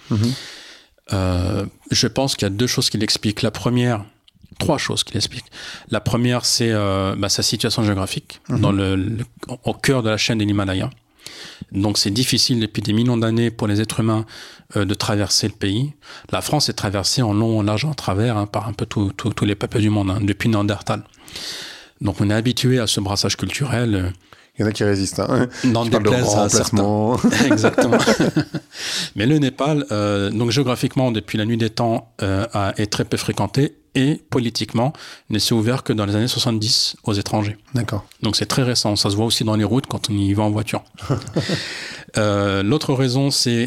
Je pense qu'il y a trois choses qui l'expliquent. La première, c'est sa situation géographique au cœur de la chaîne de l'Himalaya. Donc c'est difficile depuis des millions d'années pour les êtres humains de traverser le pays. La France est traversée en long, en large, en travers par un peu tous les peuples du monde, depuis Néandertal. Donc on est habitué à ce brassage culturel. Il y en a qui résistent. Dans des places à certains. Exactement. Mais le Népal, donc géographiquement, depuis la nuit des temps, est très peu fréquenté, et politiquement, ne s'est ouvert que dans les années 70 aux étrangers. D'accord. Donc c'est très récent. Ça se voit aussi dans les routes quand on y va en voiture. L'autre raison, c'est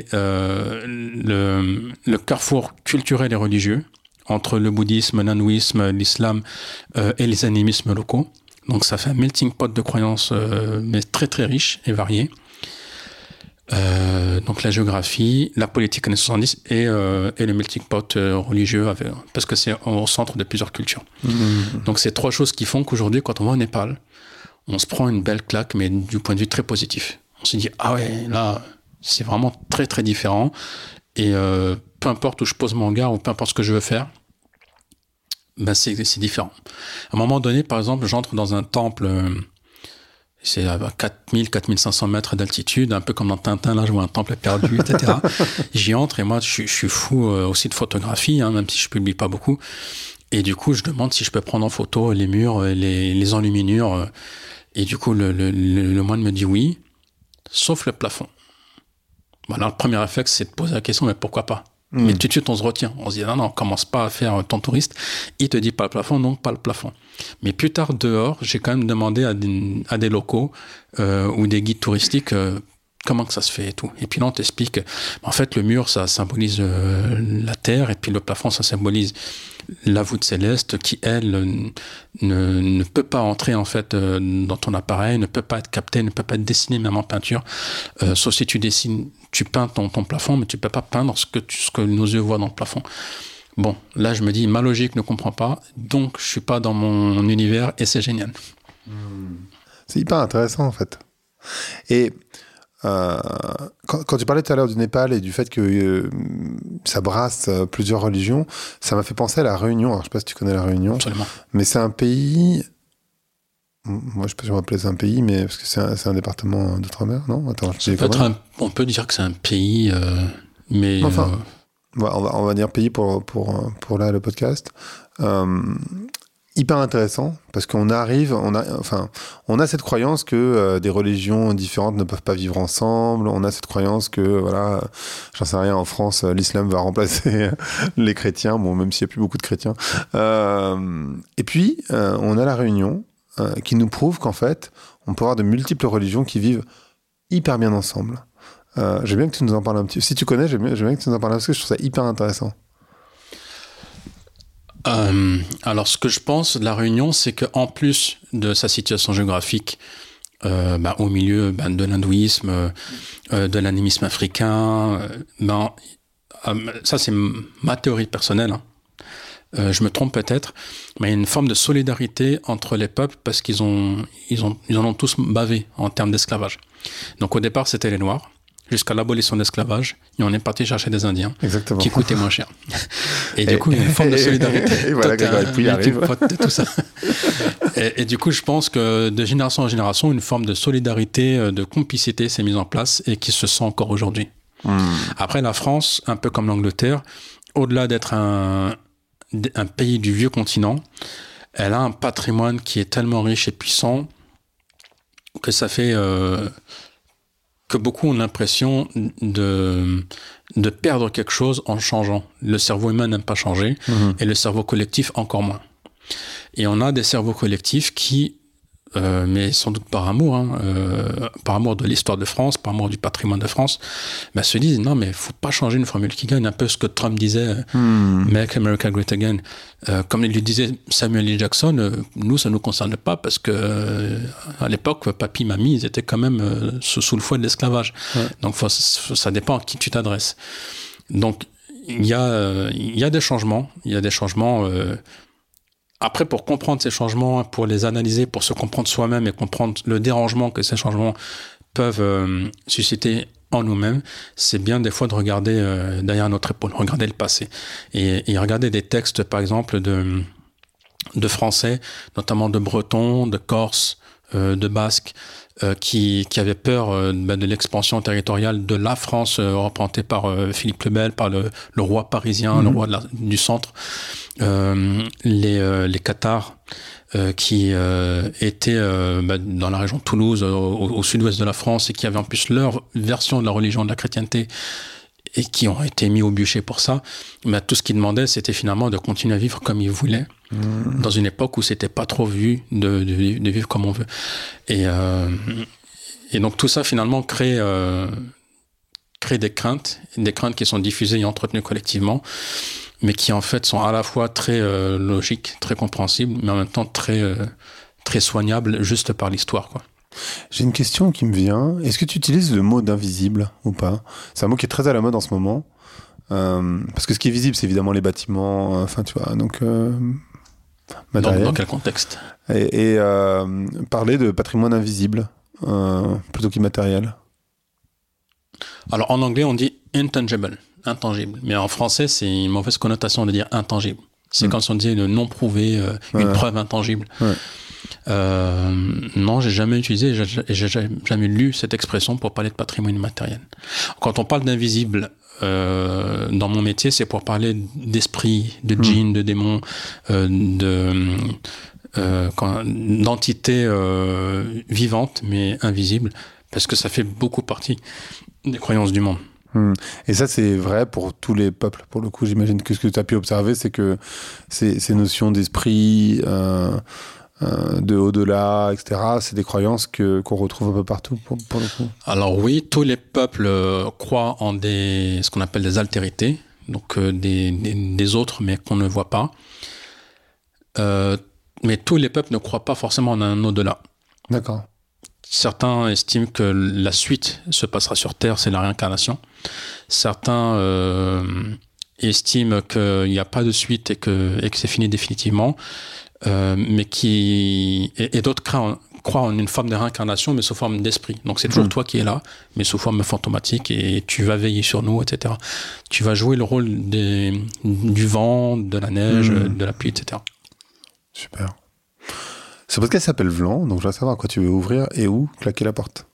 le carrefour culturel et religieux entre le bouddhisme, l'hindouisme, l'islam et les animismes locaux. Donc ça fait un melting pot de croyances, mais très très riche et varié. Donc la géographie, la politique années 70 et le melting pot religieux, parce que c'est au centre de plusieurs cultures. Donc c'est 3 choses qui font qu'aujourd'hui, quand on va au Népal, on se prend une belle claque, mais du point de vue très positif. On se dit, ah ouais, là, c'est vraiment très très différent. Et peu importe où je pose mon regard ou peu importe ce que je veux faire, ben c'est différent. À un moment donné, par exemple, j'entre dans un temple, c'est à 4500 mètres d'altitude, un peu comme dans Tintin, là je vois un temple perdu, etc. J'y entre et moi je suis fou aussi de photographie, hein, même si je publie pas beaucoup. Et du coup, je demande si je peux prendre en photo les murs, les enluminures. Et du coup, le moine me dit oui, sauf le plafond. Voilà, le premier réflexe, c'est de poser la question, mais pourquoi pas? Mais tout de suite, on se retient. On se dit, non, commence pas à faire ton touriste. Il te dit pas le plafond, donc pas le plafond. Mais plus tard, dehors, j'ai quand même demandé à des locaux ou des guides touristiques comment que ça se fait et tout. Et puis là, on t'explique, en fait, le mur, ça symbolise la terre, et puis le plafond, ça symbolise la voûte céleste qui, elle, ne peut pas entrer, en fait, dans ton appareil, ne peut pas être captée, ne peut pas être dessinée, même en peinture, sauf si tu peins ton plafond, mais tu peux pas peindre ce que nos yeux voient dans le plafond. Bon, là, je me dis, ma logique ne comprend pas, donc je suis pas dans mon univers, et c'est génial. C'est hyper intéressant, en fait. Et quand tu parlais tout à l'heure du Népal et du fait que ça brasse plusieurs religions, ça m'a fait penser à la Réunion. Alors, je ne sais pas si tu connais la Réunion. Absolument. Mais c'est un pays... Moi, je ne sais pas si on va appeler ça un pays, mais parce que c'est un département d'outre-mer, non? Attends, on peut dire que c'est un pays, mais... Enfin, on va dire pays pour là, le podcast. Hyper intéressant, parce qu'on on a cette croyance que des religions différentes ne peuvent pas vivre ensemble. On a cette croyance que, voilà, j'en sais rien, en France, l'islam va remplacer les chrétiens, bon, même s'il n'y a plus beaucoup de chrétiens. Et puis, on a la Réunion, qui nous prouve qu'en fait, on peut avoir de multiples religions qui vivent hyper bien ensemble. J'aime bien que tu nous en parles un petit peu. Si tu connais, j'aime bien que tu nous en parles, parce que je trouve ça hyper intéressant. Alors, ce que je pense de la Réunion, c'est qu'en plus de sa situation géographique, au milieu de l'hindouisme, de l'animisme africain, ça c'est ma théorie personnelle, hein. Je me trompe peut-être, mais il y a une forme de solidarité entre les peuples parce qu'ils en ont tous bavé en termes d'esclavage. Donc au départ, c'était les Noirs, jusqu'à l'abolition de l'esclavage, et on est parti chercher des Indiens. Exactement. Qui coûtaient moins cher. Et du coup, il y a une forme de solidarité. Et voilà, puis arrive. Tout ça. Et du coup, je pense que de génération en génération, une forme de solidarité, de complicité s'est mise en place et qui se sent encore aujourd'hui. Après, la France, un peu comme l'Angleterre, au-delà d'être un pays du vieux continent, elle a un patrimoine qui est tellement riche et puissant que ça fait que beaucoup ont l'impression de perdre quelque chose en changeant. Le cerveau humain n'aime pas changer, et le cerveau collectif encore moins. Et on a des cerveaux collectifs qui, mais sans doute par amour, par amour de l'histoire de France, par amour du patrimoine de France, se disent non, mais il ne faut pas changer une formule qui gagne, un peu ce que Trump disait, Make America Great Again. Comme il lui disait Samuel L. Jackson, nous, ça ne nous concerne pas parce que à l'époque, papy, mamie, ils étaient quand même sous le fouet de l'esclavage. Ouais. Donc, ça dépend à qui tu t'adresses. Donc, il y a des changements. Il y a des changements... Après, pour comprendre ces changements, pour les analyser, pour se comprendre soi-même et comprendre le dérangement que ces changements peuvent susciter en nous-mêmes, c'est bien des fois de regarder derrière notre épaule, regarder le passé. Et regarder des textes, par exemple, de Français, notamment de Bretons, de Corses, de Basques, qui avaient peur de l'expansion territoriale de la France représentée par Philippe le Bel, par le roi parisien, le roi du centre, les Cathares qui étaient dans la région de Toulouse, au sud-ouest de la France, et qui avaient en plus leur version de la religion de la chrétienté, et qui ont été mis au bûcher pour ça. Mais tout ce qu'ils demandaient, c'était finalement de continuer à vivre comme ils voulaient, dans une époque où c'était pas trop vu de vivre comme on veut. Et donc tout ça finalement crée des craintes qui sont diffusées et entretenues collectivement, mais qui en fait sont à la fois très logiques, très compréhensibles, mais en même temps très très soignable juste par l'histoire, quoi. J'ai une question qui me vient. Est-ce que tu utilises le mot d'invisible ou pas? C'est un mot qui est très à la mode en ce moment. Parce que ce qui est visible, c'est évidemment les bâtiments, tu vois, donc matériel. Dans quel contexte? Et parler de patrimoine invisible plutôt qu'immatériel. Alors en anglais, on dit intangible, intangible. Mais en français, c'est une mauvaise connotation de dire intangible. C'est quand on dit le non prouvé, une preuve intangible. Ouais. Non, j'ai jamais utilisé, j'ai jamais lu cette expression pour parler de patrimoine immatériel. Quand on parle d'invisible, dans mon métier, c'est pour parler d'esprit, de djinn, de démons, d'entités vivantes mais invisibles, parce que ça fait beaucoup partie des croyances du monde. Et ça, c'est vrai pour tous les peuples. Pour le coup, j'imagine que ce que tu as pu observer, c'est que ces notions d'esprit, de au-delà, etc., c'est des croyances qu'on retrouve un peu partout, pour le coup. Alors oui, tous les peuples croient en ce qu'on appelle des altérités, donc des autres, mais qu'on ne voit pas. Mais tous les peuples ne croient pas forcément en un au-delà. D'accord. Certains estiment que la suite se passera sur Terre, c'est la réincarnation. Certains estiment qu'il n'y a pas de suite et que c'est fini définitivement. Mais et d'autres croient en une forme de réincarnation, mais sous forme d'esprit. Donc c'est toujours toi qui es là, mais sous forme fantomatique, et tu vas veiller sur nous, etc. Tu vas jouer le rôle du vent, de la neige, de la pluie, etc. Super. Ce podcast s'appelle Vlan, donc je voudrais savoir à quoi tu veux ouvrir et où claquer la porte.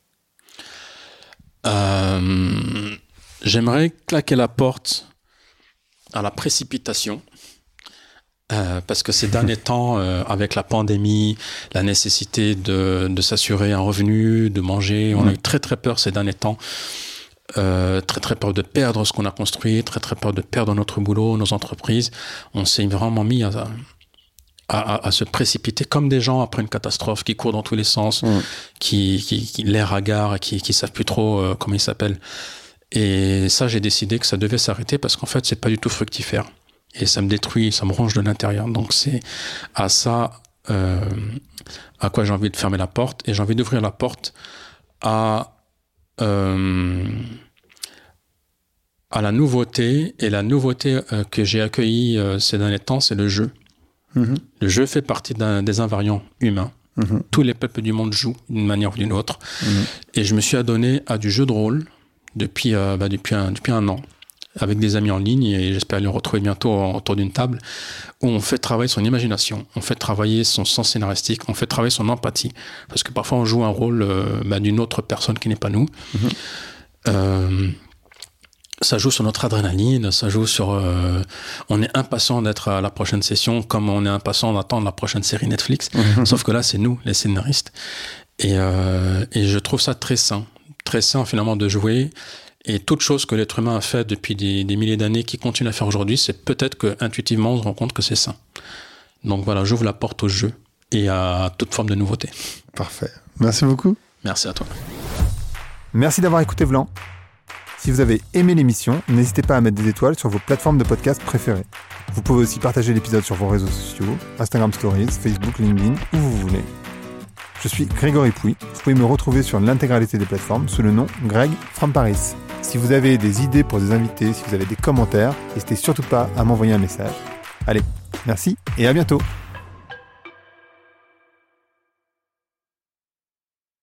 J'aimerais claquer la porte à la précipitation. Parce que ces derniers temps, avec la pandémie, la nécessité de s'assurer un revenu, de manger, on a eu très très peur ces derniers temps. Très très peur de perdre ce qu'on a construit, très très peur de perdre notre boulot, nos entreprises. On s'est vraiment mis à se précipiter comme des gens après une catastrophe, qui courent dans tous les sens, qui l'air hagard, qui savent plus trop comment ils s'appellent. Et ça, j'ai décidé que ça devait s'arrêter parce qu'en fait, c'est pas du tout fructifère. Et ça me détruit, ça me ronge de l'intérieur. Donc c'est à ça à quoi j'ai envie de fermer la porte. Et j'ai envie d'ouvrir la porte à la nouveauté. Et la nouveauté que j'ai accueillie ces derniers temps, c'est le jeu. Le jeu fait partie des invariants humains. Tous les peuples du monde jouent d'une manière ou d'une autre. Et je me suis adonné à du jeu de rôle depuis un an, avec des amis en ligne, et j'espère les retrouver bientôt autour d'une table, où on fait travailler son imagination, on fait travailler son sens scénaristique, on fait travailler son empathie, parce que parfois on joue un rôle d'une autre personne qui n'est pas nous. Ça joue sur notre adrénaline, ça joue sur... on est impatient d'être à la prochaine session, comme on est impatient d'attendre la prochaine série Netflix, sauf que là c'est nous, les scénaristes. Et je trouve ça très sain finalement de jouer. Et toute chose que l'être humain a fait depuis des milliers d'années, qui continue à faire aujourd'hui, c'est peut-être qu'intuitivement on se rend compte que c'est sain. Donc voilà, j'ouvre la porte au jeu et à toute forme de nouveauté. Parfait. Merci beaucoup. Merci à toi. Merci d'avoir écouté Vlan. Si vous avez aimé l'émission, n'hésitez pas à mettre des étoiles sur vos plateformes de podcast préférées. Vous pouvez aussi partager l'épisode sur vos réseaux sociaux, Instagram Stories, Facebook, LinkedIn, où vous voulez. Je suis Grégory Pouy. Vous pouvez me retrouver sur l'intégralité des plateformes sous le nom Greg from Paris. Si vous avez des idées pour des invités, si vous avez des commentaires, n'hésitez surtout pas à m'envoyer un message. Allez, merci et à bientôt.